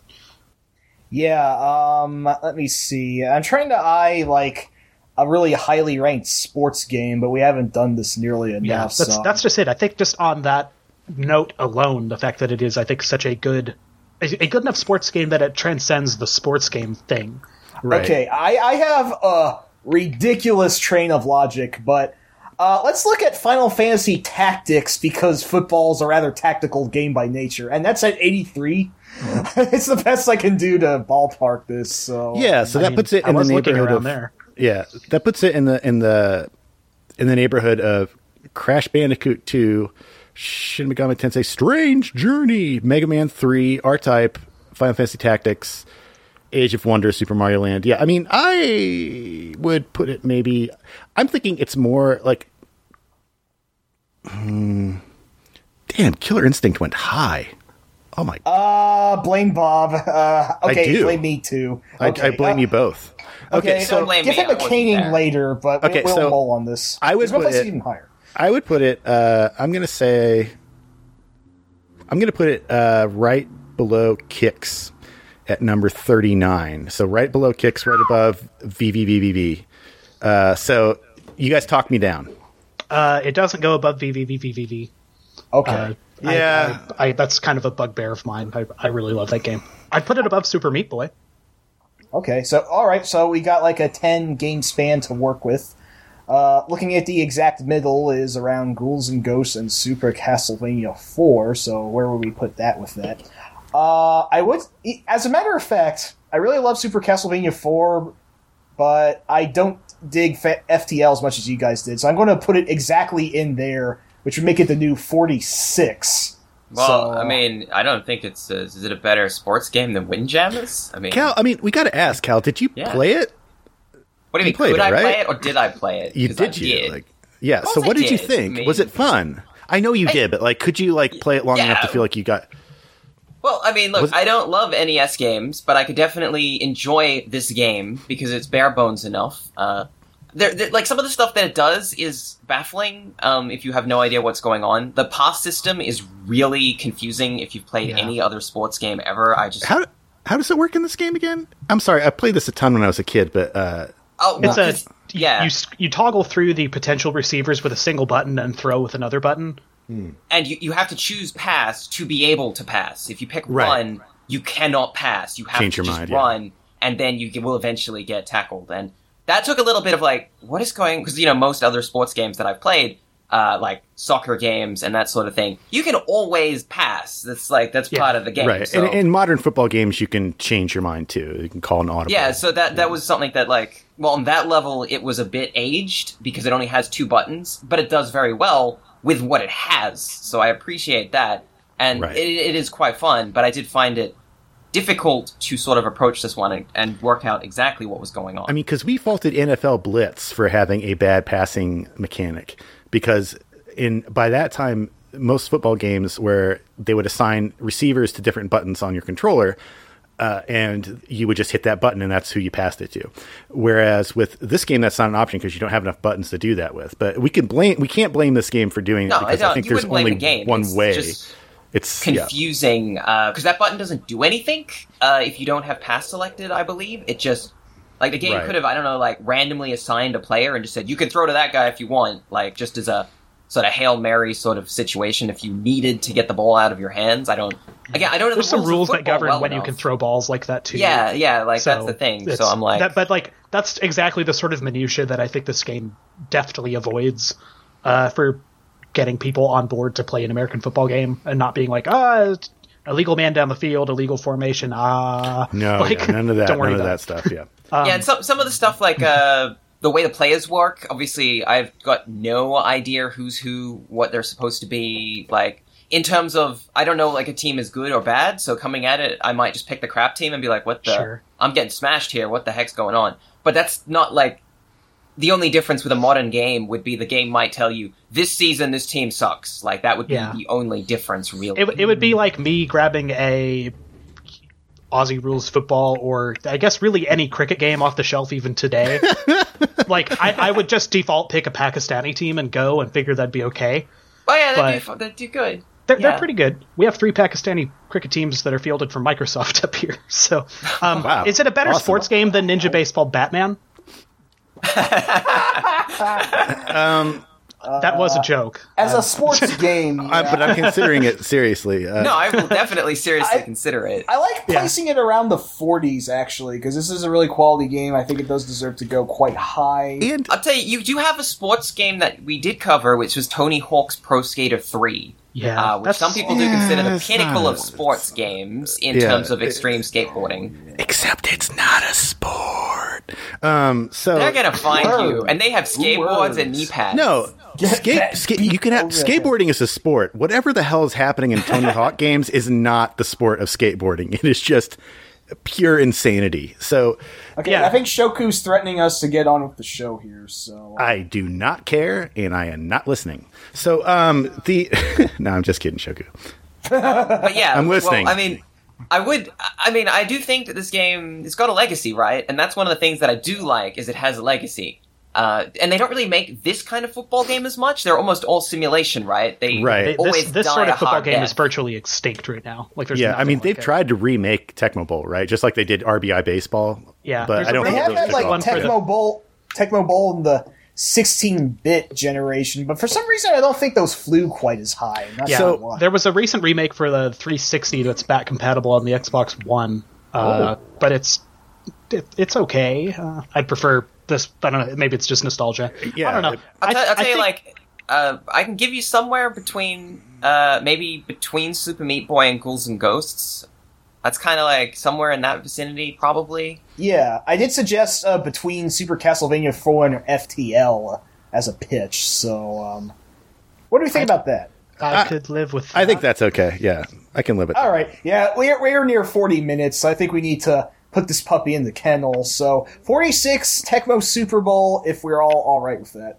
Speaker 2: Yeah, let me see. I'm trying to eye like a really highly ranked sports game, but we haven't done this nearly enough.
Speaker 4: Yeah, that's just it. I think just on that note alone, the fact that it is, I think, such a good enough sports game that it transcends the sports game thing.
Speaker 1: Right.
Speaker 2: Okay, I have a ridiculous train of logic, but let's look at Final Fantasy Tactics, because football is a rather tactical game by nature, and that's at 83. It's the best I can do to ballpark this. So
Speaker 1: that puts it in the neighborhood of
Speaker 4: there.
Speaker 1: Yeah, that puts it in the neighborhood of Crash Bandicoot 2, Shin Megami Tensei Strange Journey, Mega Man 3, R-Type, Final Fantasy Tactics, Age of Wonder, Super Mario Land. Yeah, I mean, I would put it maybe... I'm thinking it's more like... damn, Killer Instinct went high. Oh my...
Speaker 2: blame Bob. Okay, blame me too. Okay.
Speaker 1: I blame you both.
Speaker 2: Okay, so give him a caning later, but we'll roll on this.
Speaker 1: I would put it
Speaker 2: even higher.
Speaker 1: I would put it. I'm going to put it right below Kicks at number 39. So right below Kicks, right above VVVVV. So you guys talk me down.
Speaker 4: It doesn't go above VVVVV.
Speaker 2: Okay.
Speaker 4: That's kind of a bugbear of mine. I really love that game. I'd put it above Super Meat Boy.
Speaker 2: Okay, so all right, so we got like a 10 game span to work with. Looking at the exact middle is around Ghouls and Ghosts and Super Castlevania 4. So where would we put that with that? I would, as a matter of fact, I really love Super Castlevania 4, but I don't dig FTL as much as you guys did. So I'm going to put it exactly in there, which would make it the new 46.
Speaker 3: Well, I mean, I don't think it's... is it a better sports game than Windjammers? I mean,
Speaker 1: Cal, we got to ask, Cal, did you play it?
Speaker 3: What do you mean, could I play it, or did I play it?
Speaker 1: You did. So what did you think? Was it fun? I know you did, but could you play it long enough to feel like you got...
Speaker 3: Well, I mean, look, I don't love NES games, but I could definitely enjoy this game because it's bare bones enough. Some of the stuff that it does is baffling if you have no idea what's going on. The pass system is really confusing if you've played any other sports game ever.
Speaker 1: How does it work in this game again? I'm sorry, I played this a ton when I was a kid, but...
Speaker 4: You toggle through the potential receivers with a single button and throw with another button.
Speaker 3: And you have to choose pass to be able to pass. If you pick run, you cannot pass. You have to just run, and then you will eventually get tackled. And that took a little bit of what is going... Because, most other sports games that I've played, like soccer games and that sort of thing, you can always pass. That's part of the game.
Speaker 1: Right. So. And in modern football games, you can change your mind, too. You can call an audible.
Speaker 3: Yeah, so that was something that, on that level, it was a bit aged because it only has 2 buttons, but it does very well with what it has. So I appreciate that. And it is quite fun, but I did find it difficult to sort of approach this one and work out exactly what was going on.
Speaker 1: I mean, because we faulted NFL Blitz for having a bad passing mechanic, because by that time, most football games where they would assign receivers to different buttons on your controller, and you would just hit that button and that's who you passed it to. Whereas with this game, that's not an option because you don't have enough buttons to do that with. But we can't blame this game for doing it because I think there's only one way. It's
Speaker 3: confusing because that button doesn't do anything if you don't have pass selected, I believe. It just Like, the game could have, I don't know, like, randomly assigned a player and just said, you can throw to that guy if you want, like, just as a sort of Hail Mary sort of situation if you needed to get the ball out of your hands. I don't know.
Speaker 4: There's some rules that govern when you can throw balls like that, too.
Speaker 3: Yeah, like, so that's the thing. So I'm like...
Speaker 4: But, like, that's exactly the sort of minutia that I think this game deftly avoids for getting people on board to play an American football game and not being like, illegal man down the field, illegal formation,
Speaker 1: No, like, none of that. Don't worry none of that stuff, yeah.
Speaker 3: And some of the stuff, like, the way the players work, obviously, I've got no idea who's who, what they're supposed to be, like, in terms of, I don't know, like, a team is good or bad, so coming at it, I might just pick the crap team and be like, what the... Sure. I'm getting smashed here, what the heck's going on? But that's not, like... The only difference with a modern game would be the game might tell you, this season, this team sucks. Like, that would be the only difference, really.
Speaker 4: It would be like me grabbing a Aussie Rules football, or I guess really any cricket game off the shelf even today. Like, I would just default pick a Pakistani team and go and figure that'd be okay.
Speaker 3: Oh yeah, that'd do good.
Speaker 4: They're pretty good. We have 3 Pakistani cricket teams that are fielded from Microsoft up here. So,
Speaker 1: wow.
Speaker 4: Is it a better sports game than Ninja Baseball Batman? That was a joke.
Speaker 2: As a sports game.
Speaker 1: But I'm considering it seriously.
Speaker 3: No, I will definitely seriously consider it.
Speaker 2: I like placing it around the 40s, actually, because this is a really quality game. I think it does deserve to go quite high.
Speaker 1: And
Speaker 3: I'll tell you, you do have a sports game that we did cover, which was Tony Hawk's Pro Skater 3.
Speaker 4: Yeah,
Speaker 3: which some people do consider the pinnacle of sports games in terms of extreme skateboarding.
Speaker 1: Except it's not a sport. So
Speaker 3: they're gonna find you, and they have skateboards and knee pads.
Speaker 1: No, you can have skateboarding is a sport. Whatever the hell is happening in Tony Hawk games is not the sport of skateboarding. It is just pure insanity. So,
Speaker 2: okay, I think Shoku's threatening us to get on with the show here. So
Speaker 1: I do not care, and I am not listening. So, no, I'm just kidding, Shoku.
Speaker 3: But yeah,
Speaker 1: I'm listening.
Speaker 3: Well, I do think that this game, it's got a legacy, right? And that's one of the things that I do like, is it has a legacy. And they don't really make this kind of football game as much. They're almost all simulation, right?
Speaker 4: This sort of football game is virtually extinct right now. Like, there's
Speaker 1: they've tried to remake Tecmo Bowl, right? Just like they did RBI baseball.
Speaker 4: Yeah,
Speaker 1: but I don't think
Speaker 2: they have had like Tecmo Bowl in the 16-bit generation, but for some reason I don't think those flew quite as high.
Speaker 4: So there was a recent remake for the 360 that's back compatible on the Xbox One, but it's okay. I'd prefer this. I don't know. Maybe it's just nostalgia.
Speaker 1: Yeah,
Speaker 4: I don't know.
Speaker 3: I'll tell you, I can give you somewhere between maybe between Super Meat Boy and Ghouls and Ghosts. That's kind of like somewhere in that vicinity, probably.
Speaker 2: Yeah, I did suggest between Super Castlevania 4 and FTL as a pitch. So, what do you think about that?
Speaker 4: I could live with that.
Speaker 1: I think that's okay. Yeah, I can live with that.
Speaker 2: All right. Yeah, we're near 40 minutes, so I think we need to put this puppy in the kennel. So, 46 Tecmo Super Bowl, if we're all right with that.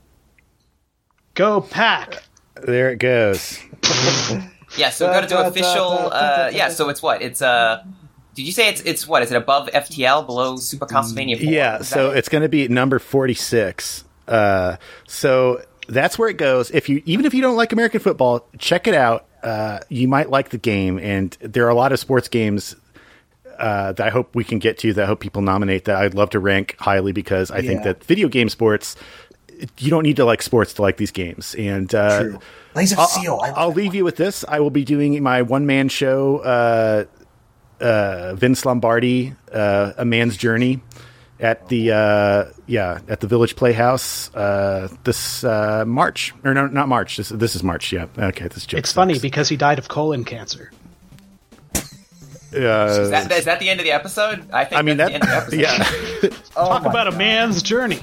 Speaker 4: Go Pack!
Speaker 1: There it goes.
Speaker 3: Yeah, so go to do official. So it's what? It's Did you say it's what? Is it above FTL, below Super Castlevania 4?
Speaker 1: Yeah, so it's going to be number 46. So that's where it goes. Even if you don't like American football, check it out. You might like the game, and there are a lot of sports games that I hope we can get to, that I hope people nominate, that I'd love to rank highly, because I think that video game sports, you don't need to like sports to like these games. And
Speaker 2: True.
Speaker 1: I'll leave you with this. I will be doing my one-man show, Vince Lombardi, A Man's Journey, at the Village Playhouse this March. Or no, not March. This is March, yeah. Okay, this joke
Speaker 4: It's
Speaker 1: sucks.
Speaker 4: funny because he died of colon cancer.
Speaker 3: Is that the end of the episode? I think that's the end of the episode.
Speaker 1: Yeah.
Speaker 4: Talk about a man's journey.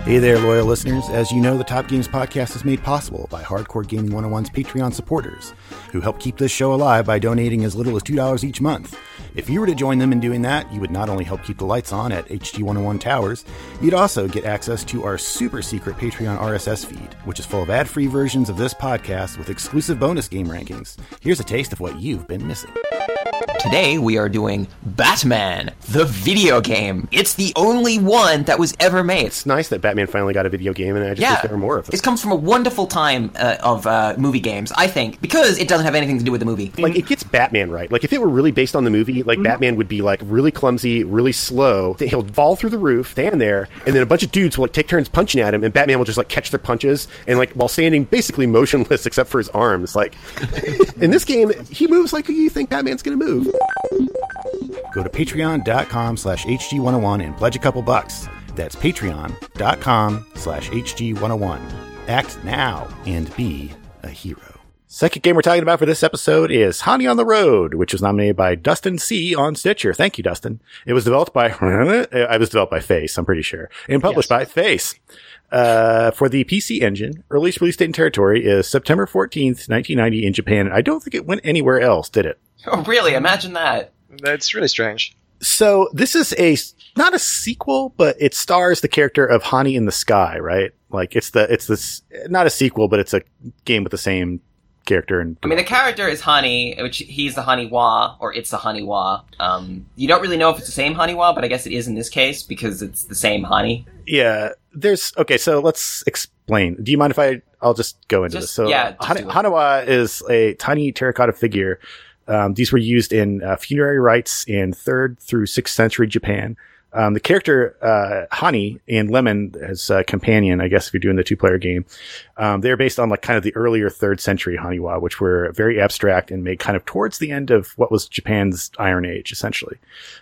Speaker 1: Hey there, loyal listeners. As you know, the Top Games Podcast is made possible by Hardcore Gaming 101's Patreon supporters, who help keep this show alive by donating as little as $2 each month. If you were to join them in doing that, you would not only help keep the lights on at HG101 Towers, you'd also get access to our super secret Patreon RSS feed, which is full of ad-free versions of this podcast with exclusive bonus game rankings. Here's a taste of what you've been missing.
Speaker 3: Today we are doing Batman, the video game. It's the only one that was ever made.
Speaker 5: It's nice that Batman finally got a video game, and I just wish there were more of them.
Speaker 3: It comes from a wonderful time of movie games, I think, because it doesn't have anything to do with the movie.
Speaker 5: Like, it gets Batman right. Like, if it were really based on the movie, like, Batman would be, like, really clumsy, really slow. He'll fall through the roof, stand there, and then a bunch of dudes will, like, take turns punching at him, and Batman will just, like, catch their punches, and, like, while standing basically motionless except for his arms. Like, in this game, he moves like you think Batman's gonna move.
Speaker 1: Go to patreon.com/HG101 and pledge a couple bucks. That's patreon.com/HG101. Act now and be a hero. Second game we're talking about for this episode is Hani on the Road, which was nominated by Dustin C. on Stitcher. Thank you, Dustin. It was developed by Face, I'm pretty sure, and published by Face. For the PC Engine, earliest release date and territory is September 14th, 1990 in Japan. I don't think it went anywhere else, did it?
Speaker 3: Oh, really? Imagine that.
Speaker 6: That's really strange.
Speaker 1: So this is not a sequel, but it stars the character of Hani in the Sky, right? Like it's this not a sequel, but it's a game with the same character. And
Speaker 3: I mean, the character is Hani, which he's the Haniwa, or it's the Haniwa. You don't really know if it's the same Haniwa, but I guess it is in this case because it's the same Hani.
Speaker 1: Yeah, okay, so let's explain. Do you mind if I'll just go into this? So Haniwa is a tiny terracotta figure. These were used in funerary rites in 3rd through 6th century Japan. The character Hani and Lemon as a companion, I guess if you're doing the 2-player game, they're based on like kind of the earlier 3rd century Haniwa, which were very abstract and made kind of towards the end of what was Japan's Iron Age, essentially.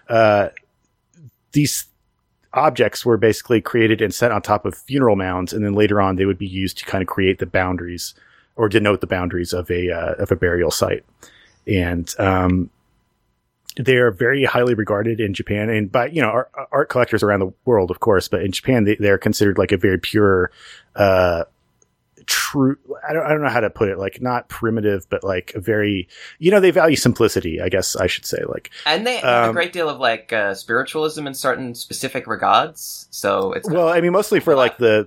Speaker 1: These objects were basically created and set on top of funeral mounds, and then later on they would be used to kind of create the boundaries or denote the boundaries of a burial site. And they are very highly regarded in Japan and by, art collectors around the world, of course, but in Japan, they're considered like a very pure, true, I don't know how to put it, like not primitive, but like a very, they value simplicity, I guess I should say, like.
Speaker 3: And they have a great deal of like, spiritualism in certain specific regards. So it's,
Speaker 1: well, I mean, mostly for like the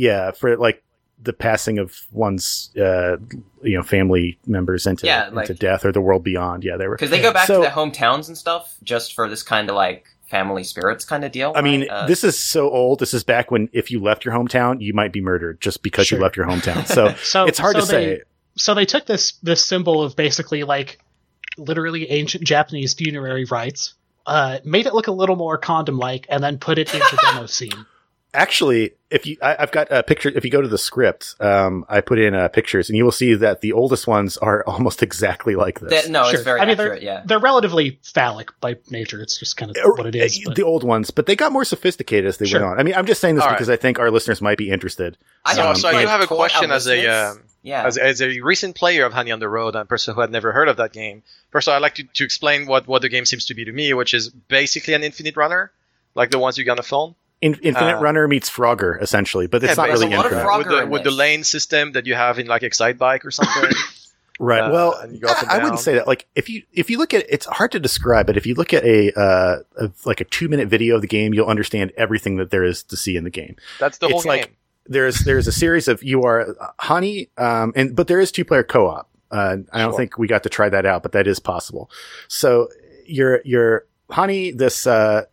Speaker 1: passing of one's, family members into death or the world beyond. Yeah, they were,
Speaker 3: because they go back to their hometowns and stuff just for this kind of like family spirits kind of deal.
Speaker 1: I mean, this is so old. This is back when if you left your hometown, you might be murdered just because you left your hometown. So, it's hard to say.
Speaker 4: So they took this symbol of basically like literally ancient Japanese funerary rites, made it look a little more condom-like, and then put it into demo scene.
Speaker 1: Actually, I've got a picture. If you go to the script, I put in pictures, and you will see that the oldest ones are almost exactly like this.
Speaker 3: It's very accurate.
Speaker 4: They're relatively phallic by nature. It's just kind of what it is.
Speaker 1: The old ones, but they got more sophisticated as they went on. I mean, I'm just saying this because I think our listeners might be interested.
Speaker 6: So I do have a question as a recent player of Hani on the Road and a person who had never heard of that game. First of all, I'd like to explain what the game seems to be to me, which is basically an infinite runner, like the ones you get on the phone.
Speaker 1: Infinite Runner meets Frogger, essentially, but it's not really Infinite.
Speaker 6: With the lane system that you have in like Excitebike or something.
Speaker 1: Right. Well, I wouldn't say that. Like, if you look at, it's hard to describe, but if you look at a 2-minute video of the game, you'll understand everything that there is to see in the game.
Speaker 6: That's the whole game.
Speaker 1: Like, there's a series of, you are Hani, but there is 2-player co-op. I don't think we got to try that out, but that is possible. So you're Hani, this,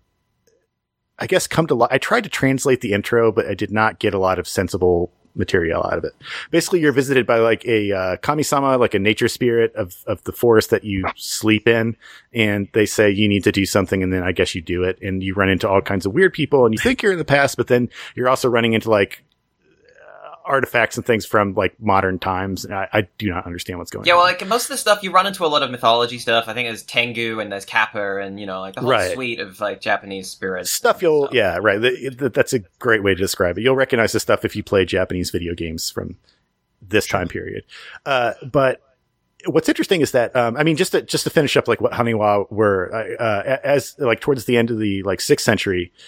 Speaker 1: I guess come to life. I tried to translate the intro, but I did not get a lot of sensible material out of it. Basically, you're visited by like a kami-sama, like a nature spirit of the forest that you sleep in, and they say you need to do something, and then I guess you do it, and you run into all kinds of weird people, and you think you're in the past, but then you're also running into like artifacts and things from like modern times. I do not understand what's going on.
Speaker 3: Yeah, well, like most of the stuff, you run into a lot of mythology stuff. I think there's Tengu and there's Kappa and, like the whole suite of like Japanese spirits.
Speaker 1: Stuff that's a great way to describe it. You'll recognize this stuff if you play Japanese video games from this time period. But what's interesting is that, just to finish up like what Haniwa were, as like towards the end of the like 6th century,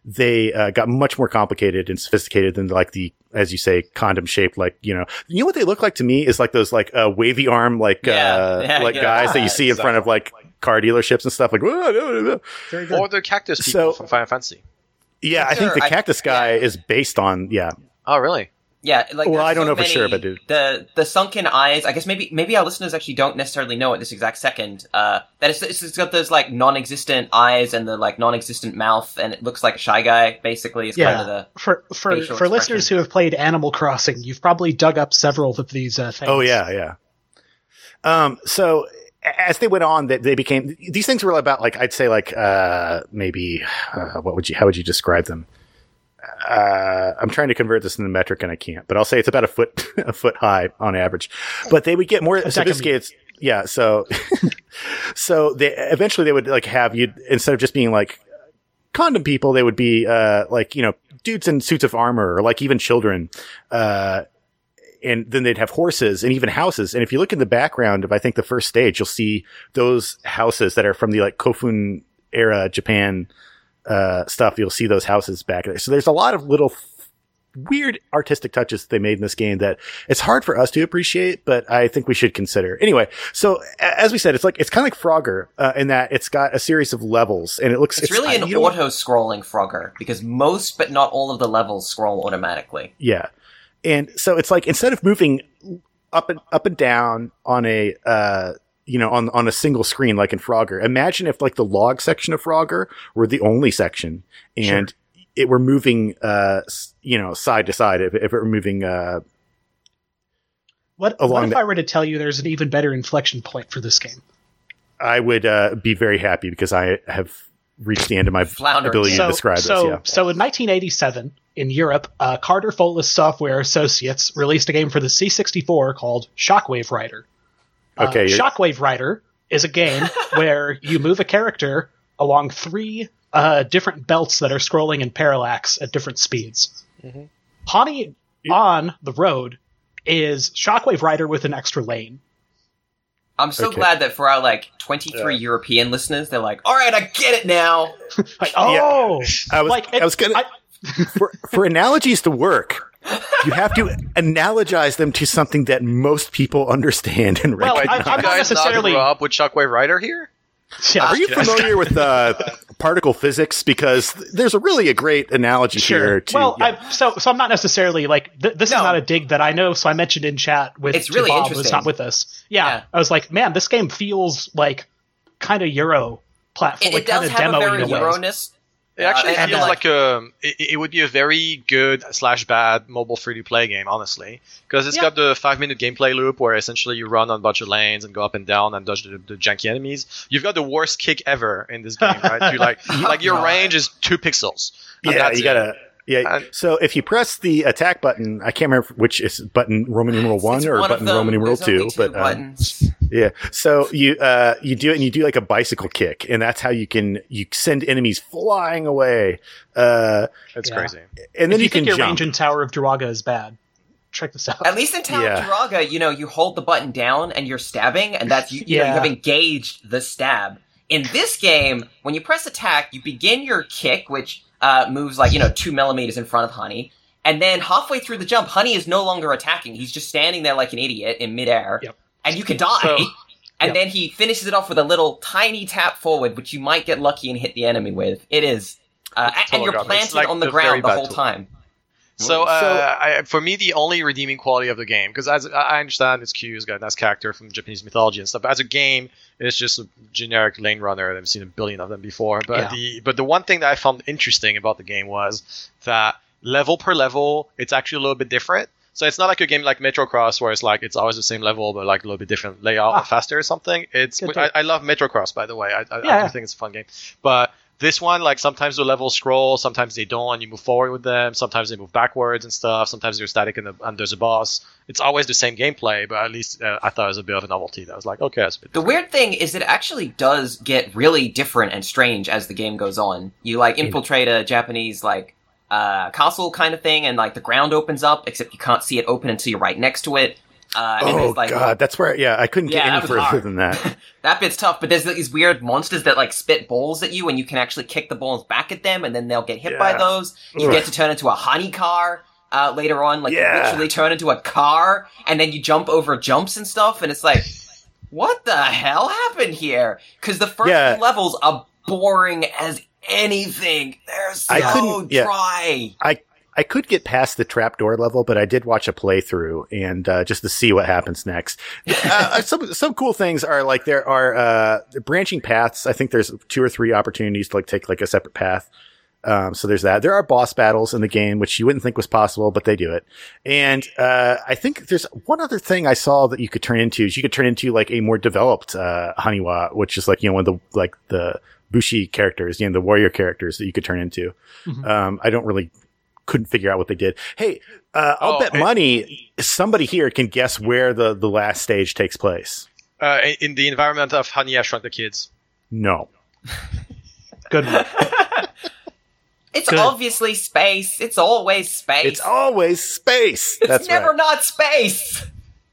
Speaker 1: they got much more complicated and sophisticated than like the, as you say, condom shaped, like, you know what they look like to me is like those like wavy arm, like guys that you see in front of like car dealerships and stuff, like,
Speaker 6: or the cactus people from Final Fantasy.
Speaker 1: Yeah, I think the cactus guy is based on,
Speaker 6: Oh, really?
Speaker 3: Yeah, like,
Speaker 1: well, I don't know for sure, but dude,
Speaker 3: the sunken eyes. I guess maybe our listeners actually don't necessarily know at this exact second that it's got those like non-existent eyes and the like non-existent mouth, and it looks like a Shy Guy. Basically, is kind of the
Speaker 4: for listeners who have played Animal Crossing, you've probably dug up several of these things.
Speaker 1: Oh yeah. So as they went on, they became, these things were about like, I'd say like maybe how would you describe them? I'm trying to convert this into metric and I can't, but I'll say it's about a foot high on average. But they would get more sophisticated. Yeah. So they eventually would like have you, instead of just being like condom people, they would be like, you know, dudes in suits of armor or like even children. And then they'd have horses and even houses. And if you look in the background of, I think, the first stage, you'll see those houses that are from the like Kofun era Japan stuff. You'll see those houses back there. So there's a lot of little weird artistic touches they made in this game that it's hard for us to appreciate, but I think we should consider. Anyway, so as we said, it's kind of like Frogger in that it's got a series of levels, and it's
Speaker 3: really an auto-scrolling Frogger because most, but not all of the levels scroll automatically.
Speaker 1: Yeah. And so it's like, instead of moving up and down on a, on a single screen, like in Frogger, imagine if like the log section of Frogger were the only section and it were moving, side to side. If it were moving,
Speaker 4: what if I were to tell you there's an even better inflection point for this game?
Speaker 1: I would be very happy because I have reached the end of my ability to describe this.
Speaker 4: So in 1987, in Europe, Carter Folis Software Associates released a game for the C64 called Shockwave Rider. Shockwave Rider is a game where you move a character along 3 different belts that are scrolling in parallax at different speeds. Mm-hmm. Hani on the road is Shockwave Rider with an extra lane.
Speaker 3: I'm so glad that for our like 23 European listeners, they're like, "All right, I get it now."
Speaker 4: Like, oh,
Speaker 1: yeah. For analogies to work, you have to analogize them to something that most people understand and recognize.
Speaker 6: I'm not necessarily up with Shockwave Rider here.
Speaker 1: Yeah, are you familiar with particle physics? Because there's a great analogy here.
Speaker 4: So I'm not necessarily like this is not a dig that I know. So I mentioned in chat with
Speaker 3: it's really
Speaker 4: Bob,
Speaker 3: interesting.
Speaker 4: who's not with us. Yeah, I was like, man, this game feels like kind of Euro platform.
Speaker 3: It does have a very Euro-ness.
Speaker 6: It actually feels like it would be a very good / bad mobile free-to-play game, honestly, because it's got the 5-minute gameplay loop where essentially you run on a bunch of lanes and go up and down and dodge the janky enemies. You've got the worst kick ever in this game, right? You your range is 2 pixels.
Speaker 1: Yeah, you gotta. Yeah. So if you press the attack button, I can't remember which is button Roman numeral 1 or button Roman numeral 2, but yeah. So you do it and you do like a bicycle kick, and that's how you send enemies flying away.
Speaker 6: That's crazy.
Speaker 1: And then
Speaker 4: if
Speaker 1: you can
Speaker 4: think your
Speaker 1: jump.
Speaker 4: range in Tower of Druaga is bad, check this out.
Speaker 3: At least in Tower of Druaga, you hold the button down and you're stabbing, and that's you have engaged the stab. In this game, when you press attack, you begin your kick, which moves like 2 millimeters in front of Hani, and then halfway through the jump, Hani is no longer attacking. He's just standing there like an idiot in midair, and you can die. And then he finishes it off with a little tiny tap forward, which you might get lucky and hit the enemy with. It is, and you're planted on the ground the whole time.
Speaker 6: So, for me, the only redeeming quality of the game, because as I understand it's Q's got a nice character from Japanese mythology and stuff, but as a game, it's just a generic lane runner. I've seen a billion of them before. But the one thing that I found interesting about the game was that level per level, it's actually a little bit different. So it's not like a game like Metro Cross where it's like it's always the same level but like a little bit different layout and faster or something. I love Metro Cross, by the way. I do think it's a fun game. But this one, like, sometimes the levels scroll, sometimes they don't, and you move forward with them. Sometimes they move backwards and stuff. Sometimes they're static and there's a boss. It's always the same gameplay, but at least I thought it was a bit of a novelty. That was like, okay, that's a bit
Speaker 3: The weird thing is it actually does get really different and strange as the game goes on. You, like, infiltrate a Japanese, like, castle kind of thing, and, like, the ground opens up, except you can't see it open until you're right next to it.
Speaker 1: God, that's where I couldn't get any further than that.
Speaker 3: That bit's tough, but there's these weird monsters that like spit balls at you, and you can actually kick the balls back at them, and then they'll get hit by those. You get to turn into a honey car later on, like you literally turn into a car, and then you jump over jumps and stuff, and it's like, what the hell happened here? Because the first few levels are boring as anything. They're so dry.
Speaker 1: I could get past the trapdoor level, but I did watch a playthrough and just to see what happens next. Some cool things are like there are branching paths. I think there's 2 or 3 opportunities to like take like a separate path. So there's that. There are boss battles in the game, which you wouldn't think was possible, but they do it. And I think there's one other thing I saw that you could turn into. Is you could turn into like a more developed Haniwa, which is like one of the Bushi characters, the warrior characters that you could turn into. Mm-hmm. I couldn't figure out what they did. Hey, I'll bet money somebody here can guess where the last stage takes place.
Speaker 6: In the environment of Honey, I Shrunk the Kids.
Speaker 1: No.
Speaker 4: Good one.
Speaker 3: It's obviously space. It's always space.
Speaker 1: It's always space. That's
Speaker 3: never not space.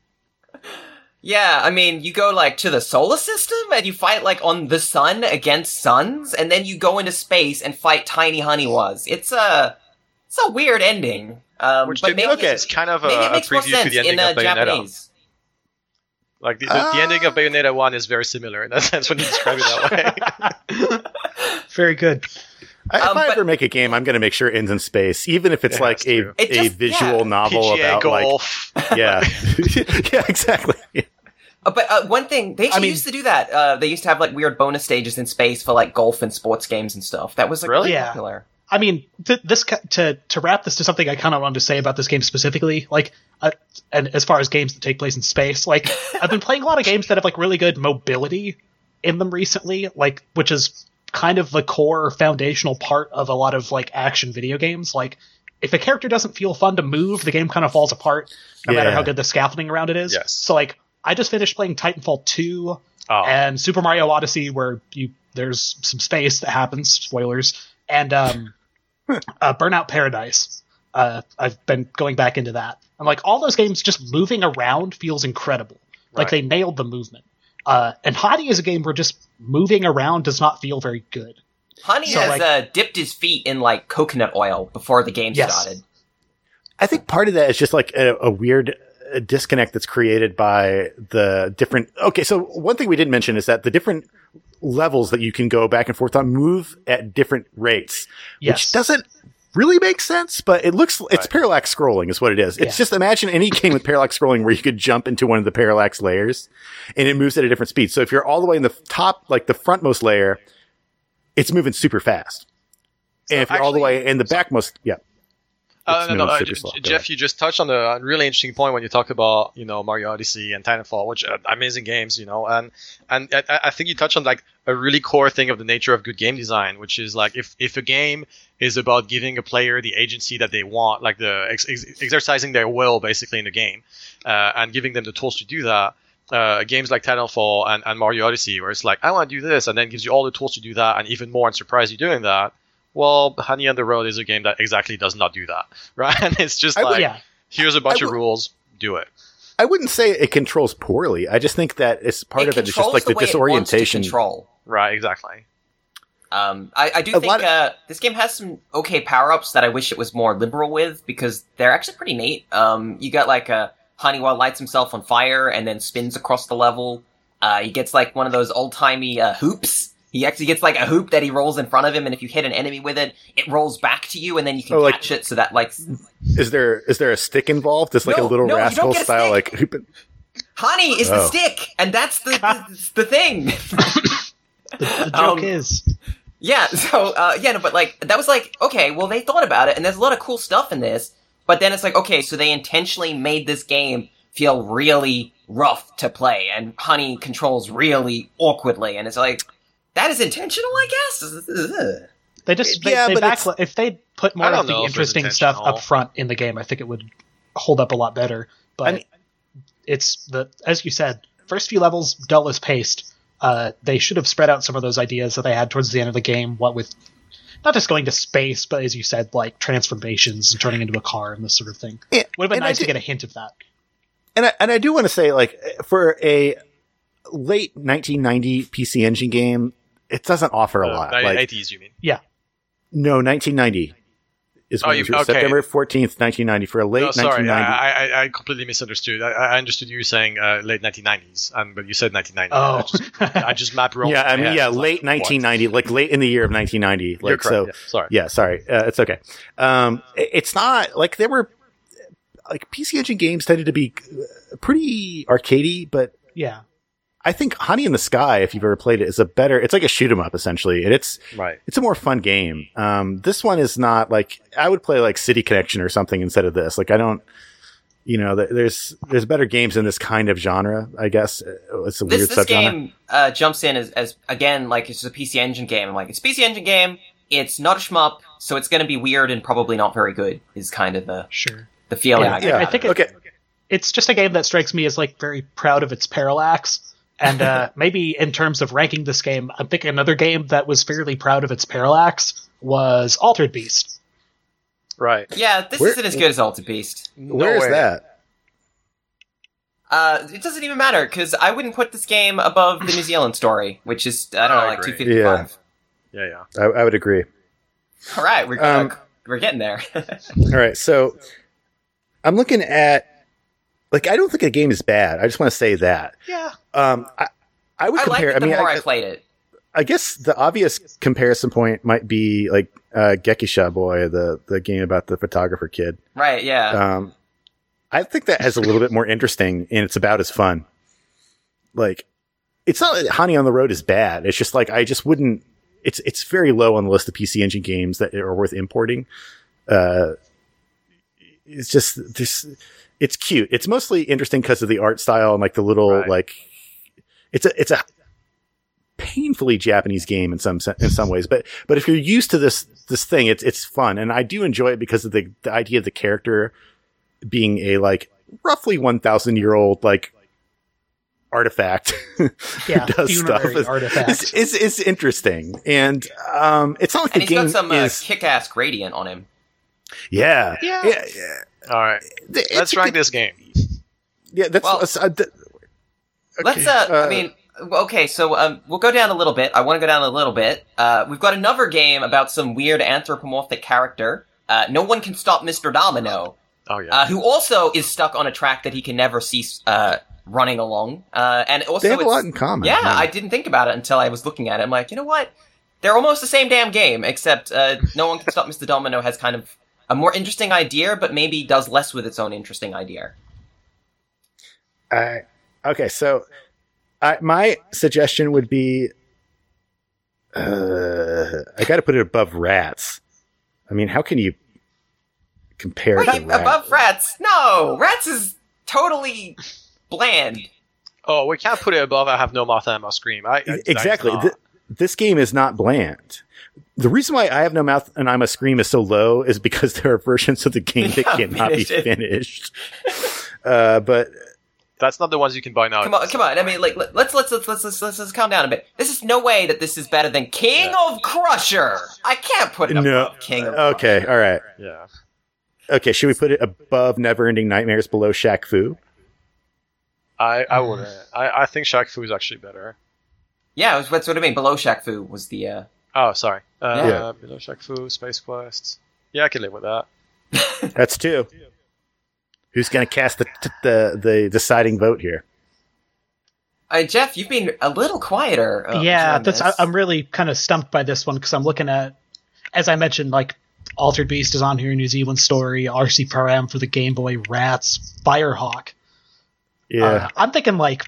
Speaker 3: Yeah, I mean, you go like to the solar system and you fight like on the sun against suns, and then you go into space and fight tiny Haniwas. It's a weird ending.
Speaker 6: Which but maybe it's kind of a preview to the ending of Bayonetta. Japanese. Like the ending of Bayonetta 1 is very similar in that sense when you describe it that way.
Speaker 4: Very good.
Speaker 1: If I ever make a game, I'm going to make sure it ends in space, even if it's like a visual novel
Speaker 6: PGA
Speaker 1: about
Speaker 6: golf.
Speaker 1: Yeah, exactly. Yeah.
Speaker 3: But one thing, they used to do that. They used to have like weird bonus stages in space for like golf and sports games and stuff. That was like really popular.
Speaker 4: I mean, to wrap this to something I kind of wanted to say about this game specifically, like, and as far as games that take place in space, like, I've been playing a lot of games that have like really good mobility in them recently, like, which is kind of the core foundational part of a lot of like action video games. Like, if a character doesn't feel fun to move, the game kind of falls apart, no matter how good the scaffolding around it is.
Speaker 6: Yes.
Speaker 4: So like, I just finished playing Titanfall 2 and Super Mario Odyssey, where there's some space that happens, spoilers, and Burnout Paradise. I've been going back into that. And like all those games, just moving around feels incredible. Right. Like they nailed the movement. And Hani is a game where just moving around does not feel very good.
Speaker 3: Hani has dipped his feet in like coconut oil before the game started.
Speaker 1: I think part of that is just like a weird disconnect that's created by the different. Okay, so one thing we didn't mention is that the different levels that you can go back and forth on move at different rates, which doesn't really make sense, but it's parallax scrolling is what it is. It's just imagine any game with parallax scrolling where you could jump into one of the parallax layers and it moves at a different speed. So if you're all the way in the top, like the frontmost layer, it's moving super fast. And if you're all the way in the backmost,
Speaker 6: no, Jeff, you just touched on a really interesting point when you talked about, Mario Odyssey and Titanfall, which are amazing games, and I think you touched on like a really core thing of the nature of good game design, which is like if a game is about giving a player the agency that they want, like the exercising their will basically in the game, and giving them the tools to do that. Games like Titanfall and Mario Odyssey, where it's like, I want to do this, and then gives you all the tools to do that, and even more, and surprise you doing that. Well, Honey on the Road is a game that exactly does not do that, right? And it's just here's a bunch of rules, do it.
Speaker 1: I wouldn't say it controls poorly. I just think that it's part of it is just like the disorientation.
Speaker 3: Control.
Speaker 6: Right, exactly.
Speaker 3: I do think this game has some okay power-ups that I wish it was more liberal with, because they're actually pretty neat. You got like Haniwa lights himself on fire and then spins across the level. He gets like one of those old-timey hoops. He actually gets like a hoop that he rolls in front of him, and if you hit an enemy with it, it rolls back to you, and then you can catch it. So that like,
Speaker 1: is there a stick involved? It's like a little rascal style, like hooping.
Speaker 3: Hani is the stick, and that's the thing.
Speaker 4: the joke is.
Speaker 3: Yeah. So but like that was like okay, well they thought about it, and there's a lot of cool stuff in this, but then it's like okay, so they intentionally made this game feel really rough to play, and Hani controls really awkwardly, and it's like. That is intentional, I guess.
Speaker 4: They if they put more of the interesting stuff up front in the game, I think it would hold up a lot better. But it's as you said, first few levels dull as paste. They should have spread out some of those ideas that they had towards the end of the game. What with not just going to space, but as you said, like transformations and turning into a car and this sort of thing. Would have been nice to get a hint of that.
Speaker 1: And I do want to say, like, for a late 1990 PC Engine game, it doesn't offer a lot.
Speaker 6: 1980s, you mean?
Speaker 4: Yeah.
Speaker 1: No, 1990 is when it was September 14th, 1990 for a late 1990.
Speaker 6: I completely misunderstood. I understood you saying late 1990s, but you said 1990.
Speaker 4: Oh.
Speaker 6: I just mapped wrong.
Speaker 1: Yeah, I mean, late 1990, like late in the year of 1990. Like,
Speaker 6: You're correct.
Speaker 1: Sorry. It's okay. It's not like there were like PC Engine games tended to be pretty arcadey, but
Speaker 4: yeah.
Speaker 1: I think Honey in the Sky, if you've ever played it, is it's like a shoot 'em up essentially, and it's a more fun game. This one is not like, I would play like City Connection or something instead of this. Like, I don't, there's better games in this kind of genre, I guess. It's a weird subgenre.
Speaker 3: This game jumps in as again, like, it's just a PC Engine game. I'm like, it's a PC Engine game. It's not a shmup, so it's going to be weird and probably not very good. Is kind of the feeling.
Speaker 4: I think it's just a game that strikes me as like very proud of its parallax. And maybe in terms of ranking this game, I'm thinking another game that was fairly proud of its parallax was Altered Beast.
Speaker 6: Right.
Speaker 3: Yeah, this isn't as good as Altered Beast.
Speaker 1: Where is that?
Speaker 3: It doesn't even matter, because I wouldn't put this game above the New Zealand story, which is, I don't know, like 255.
Speaker 6: Yeah.
Speaker 1: I would agree.
Speaker 3: All right, we're getting there.
Speaker 1: All right, so I'm looking at, like, I don't think a game is bad. I just want to say that.
Speaker 4: Yeah.
Speaker 1: I would compare.
Speaker 3: I more I played it.
Speaker 1: I guess the obvious comparison point might be like Gekisha Boy, the game about the photographer kid.
Speaker 3: Right. Yeah.
Speaker 1: I think that has a little bit more interesting, and it's about as fun. Like, it's not that Honey on the Road is bad. It's just like I just wouldn't. It's very low on the list of PC Engine games that are worth importing. It's just it's cute. It's mostly interesting because of the art style and like the little like. It's a painfully Japanese game in some ways, but if you're used to this thing, it's fun, and I do enjoy it because of the idea of the character being a like roughly 1,000-year-old like artifact.
Speaker 4: Yeah,
Speaker 1: does stuff. It's interesting, and it's not like
Speaker 3: and
Speaker 1: the game
Speaker 3: he's got some kick-ass gradient on him.
Speaker 1: Yeah.
Speaker 6: All right, let's rank this game.
Speaker 1: Yeah, that's.
Speaker 3: Okay. So we'll go down a little bit. I want to go down a little bit. We've got another game about some weird anthropomorphic character. No one can stop Mr. Domino.
Speaker 6: Oh yeah.
Speaker 3: Who also is stuck on a track that he can never cease running along. And also,
Speaker 1: they have a lot in common.
Speaker 3: Yeah, I didn't think about it until I was looking at it. I'm like, you know what? They're almost the same damn game, except No One Can Stop Mr. Domino has kind of a more interesting idea, but maybe does less with its own interesting idea.
Speaker 1: Okay, so my suggestion would be I got to put it above Rats. I mean, how can you compare it to Rats?
Speaker 3: Above Rats? No! Rats is totally bland.
Speaker 6: Oh, we can't put it above I Have No Mouth and I Must Scream.
Speaker 1: Exactly. This game is not bland. The reason why I Have No Mouth and I Must Scream is so low is because there are versions of the game that cannot be finished. But
Speaker 6: that's not the ones you can buy now.
Speaker 3: Come on. I mean, like, let's calm down a bit. This is no way that this is better than King of Crusher. I can't put it above King of Crusher.
Speaker 1: Okay, all right.
Speaker 6: Yeah.
Speaker 1: Okay, should we put it above Neverending Nightmares, below Shaq Fu?
Speaker 6: I wouldn't. I think Shaq Fu is actually better.
Speaker 3: Yeah, that's what I mean. Below Shaq Fu was the.
Speaker 6: Oh, sorry. Below Shaq Fu, Space Quest. Yeah, I can live with that.
Speaker 1: That's two. Who's going to cast the deciding vote here?
Speaker 3: Jeff, you've been a little quieter.
Speaker 4: I'm really kind of stumped by this one because I'm looking at, as I mentioned, like Altered Beast is on here, New Zealand Story, RC Pro Am for the Game Boy, Rats, Firehawk.
Speaker 1: Yeah,
Speaker 4: I'm thinking like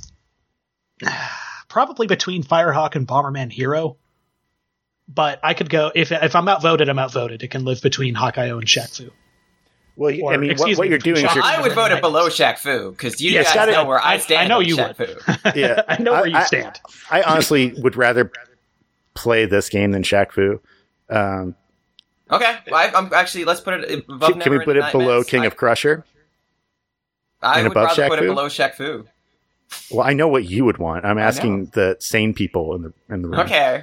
Speaker 4: probably between Firehawk and Bomberman Hero. But I could go if I'm outvoted, I'm outvoted. It can live between Hawkeye-O and Shaq Fu.
Speaker 1: Well, I mean, what you're doing is
Speaker 3: I would vote it below Shaq Fu, because you guys know where I stand.
Speaker 4: I know you
Speaker 3: would.
Speaker 1: Yeah,
Speaker 4: I know where you stand.
Speaker 1: I honestly would rather play this game than Shaq Fu.
Speaker 3: Okay, well, I'm actually, let's put it above.
Speaker 1: Can we put it below King of Crusher?
Speaker 3: I would rather put it below Shaq Fu.
Speaker 1: Well, I know what you would want. I'm asking the sane people in the room.
Speaker 3: Okay.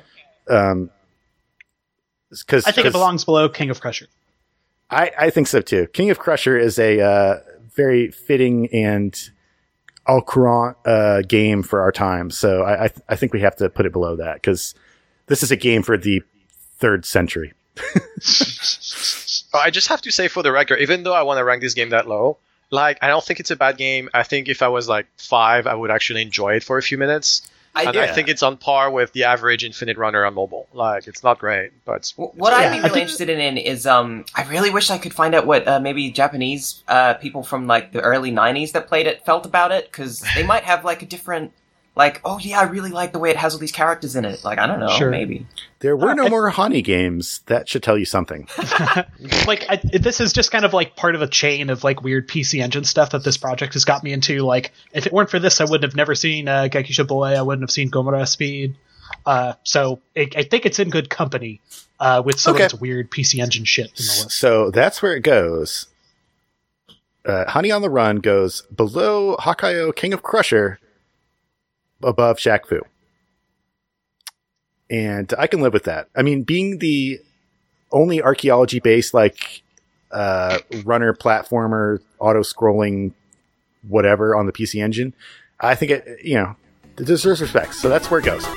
Speaker 4: I think it belongs below King of Crusher.
Speaker 1: I think so too. King of Crusher is a very fitting and au courant game for our time. So I think we have to put it below that, because this is a game for the 3rd century.
Speaker 6: I just have to say, for the record, even though I want to rank this game that low, like, I don't think it's a bad game. I think if I was like 5, I would actually enjoy it for a few minutes. I think it's on par with the average Infinite Runner on mobile. Like, it's not great, but
Speaker 3: what I'd be really interested in is I really wish I could find out what maybe Japanese people from like the early 90s that played it felt about it, because they might have like a different, like, oh yeah, I really like the way it has all these characters in it. Like, I don't know, maybe.
Speaker 1: There were no more Hani games. That should tell you something.
Speaker 4: Like, this is just kind of like part of a chain of like weird PC Engine stuff that this project has got me into. Like, if it weren't for this, I would have never seen Geikisha Boy. I wouldn't have seen Gomora Speed. So I think it's in good company with some of its weird PC Engine shit in the list.
Speaker 1: So that's where it goes. Hani on the Run goes below Hakayo King of Crusher, above Shaq Fu. And I can live with that. I mean, being the only archaeology-based, like, runner, platformer, auto-scrolling, whatever on the PC Engine, I think it, it deserves respect. So that's where it goes.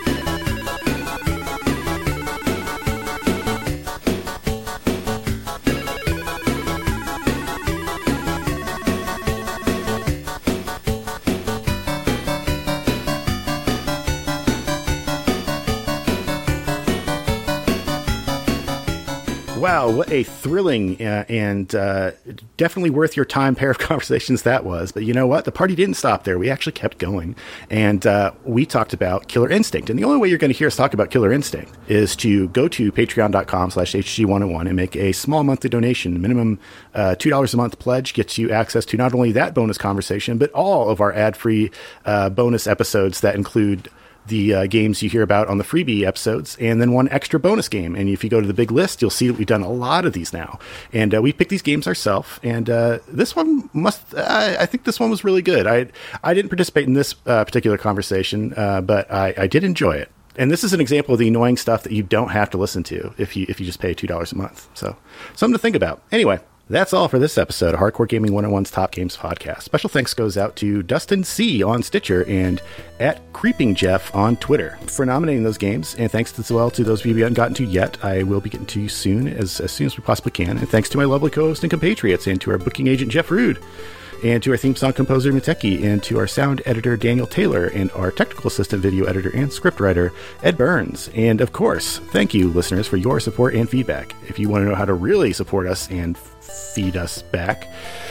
Speaker 1: Wow, what a thrilling and definitely worth your time pair of conversations that was. But you know what? The party didn't stop there. We actually kept going. And we talked about Killer Instinct. And the only way you're going to hear us talk about Killer Instinct is to go to patreon.com/HG101 and make a small monthly donation. Minimum $2 a month pledge gets you access to not only that bonus conversation, but all of our ad-free bonus episodes that include the games you hear about on the freebie episodes, and then one extra bonus game. And if you go to the big list, you'll see that we've done a lot of these now. And we picked these games ourselves. And this one I think this one was really good. I didn't participate in this particular conversation, but I did enjoy it. And this is an example of the annoying stuff that you don't have to listen to if you just pay $2 a month. So something to think about. Anyway, that's all for this episode of Hardcore Gaming 101's Top Games Podcast. Special thanks goes out to Dustin C. on Stitcher and at Creeping Jeff on Twitter for nominating those games. And thanks as well to those of you we haven't gotten to yet. I will be getting to you soon, as soon as we possibly can. And thanks to my lovely co-host and compatriots, and to our booking agent, Jeff Rude, and to our theme song composer, Miteki, and to our sound editor, Daniel Taylor, and our technical assistant, video editor, and scriptwriter, Ed Burns. And of course, thank you, listeners, for your support and feedback. If you want to know how to really support us and feed us back,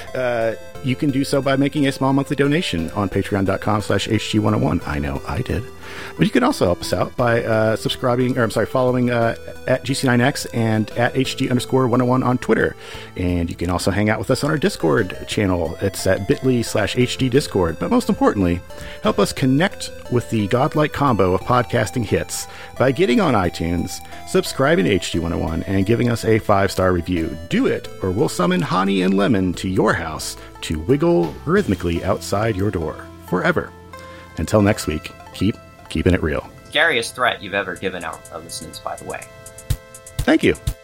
Speaker 1: you can do so by making a small monthly donation on patreon.com/HG101. I know I did. But you can also help us out by following at GC9X and at HG_101 on Twitter. And you can also hang out with us on our Discord channel. It's at bit.ly/HD Discord. But most importantly, help us connect with the godlike combo of podcasting hits by getting on iTunes, subscribing to HG101, and giving us a 5-star review. Do it, or we'll summon Hani and Lemon to your house to wiggle rhythmically outside your door forever. Until next week, keeping it real.
Speaker 3: Scariest threat you've ever given our listeners, by the way.
Speaker 1: Thank you.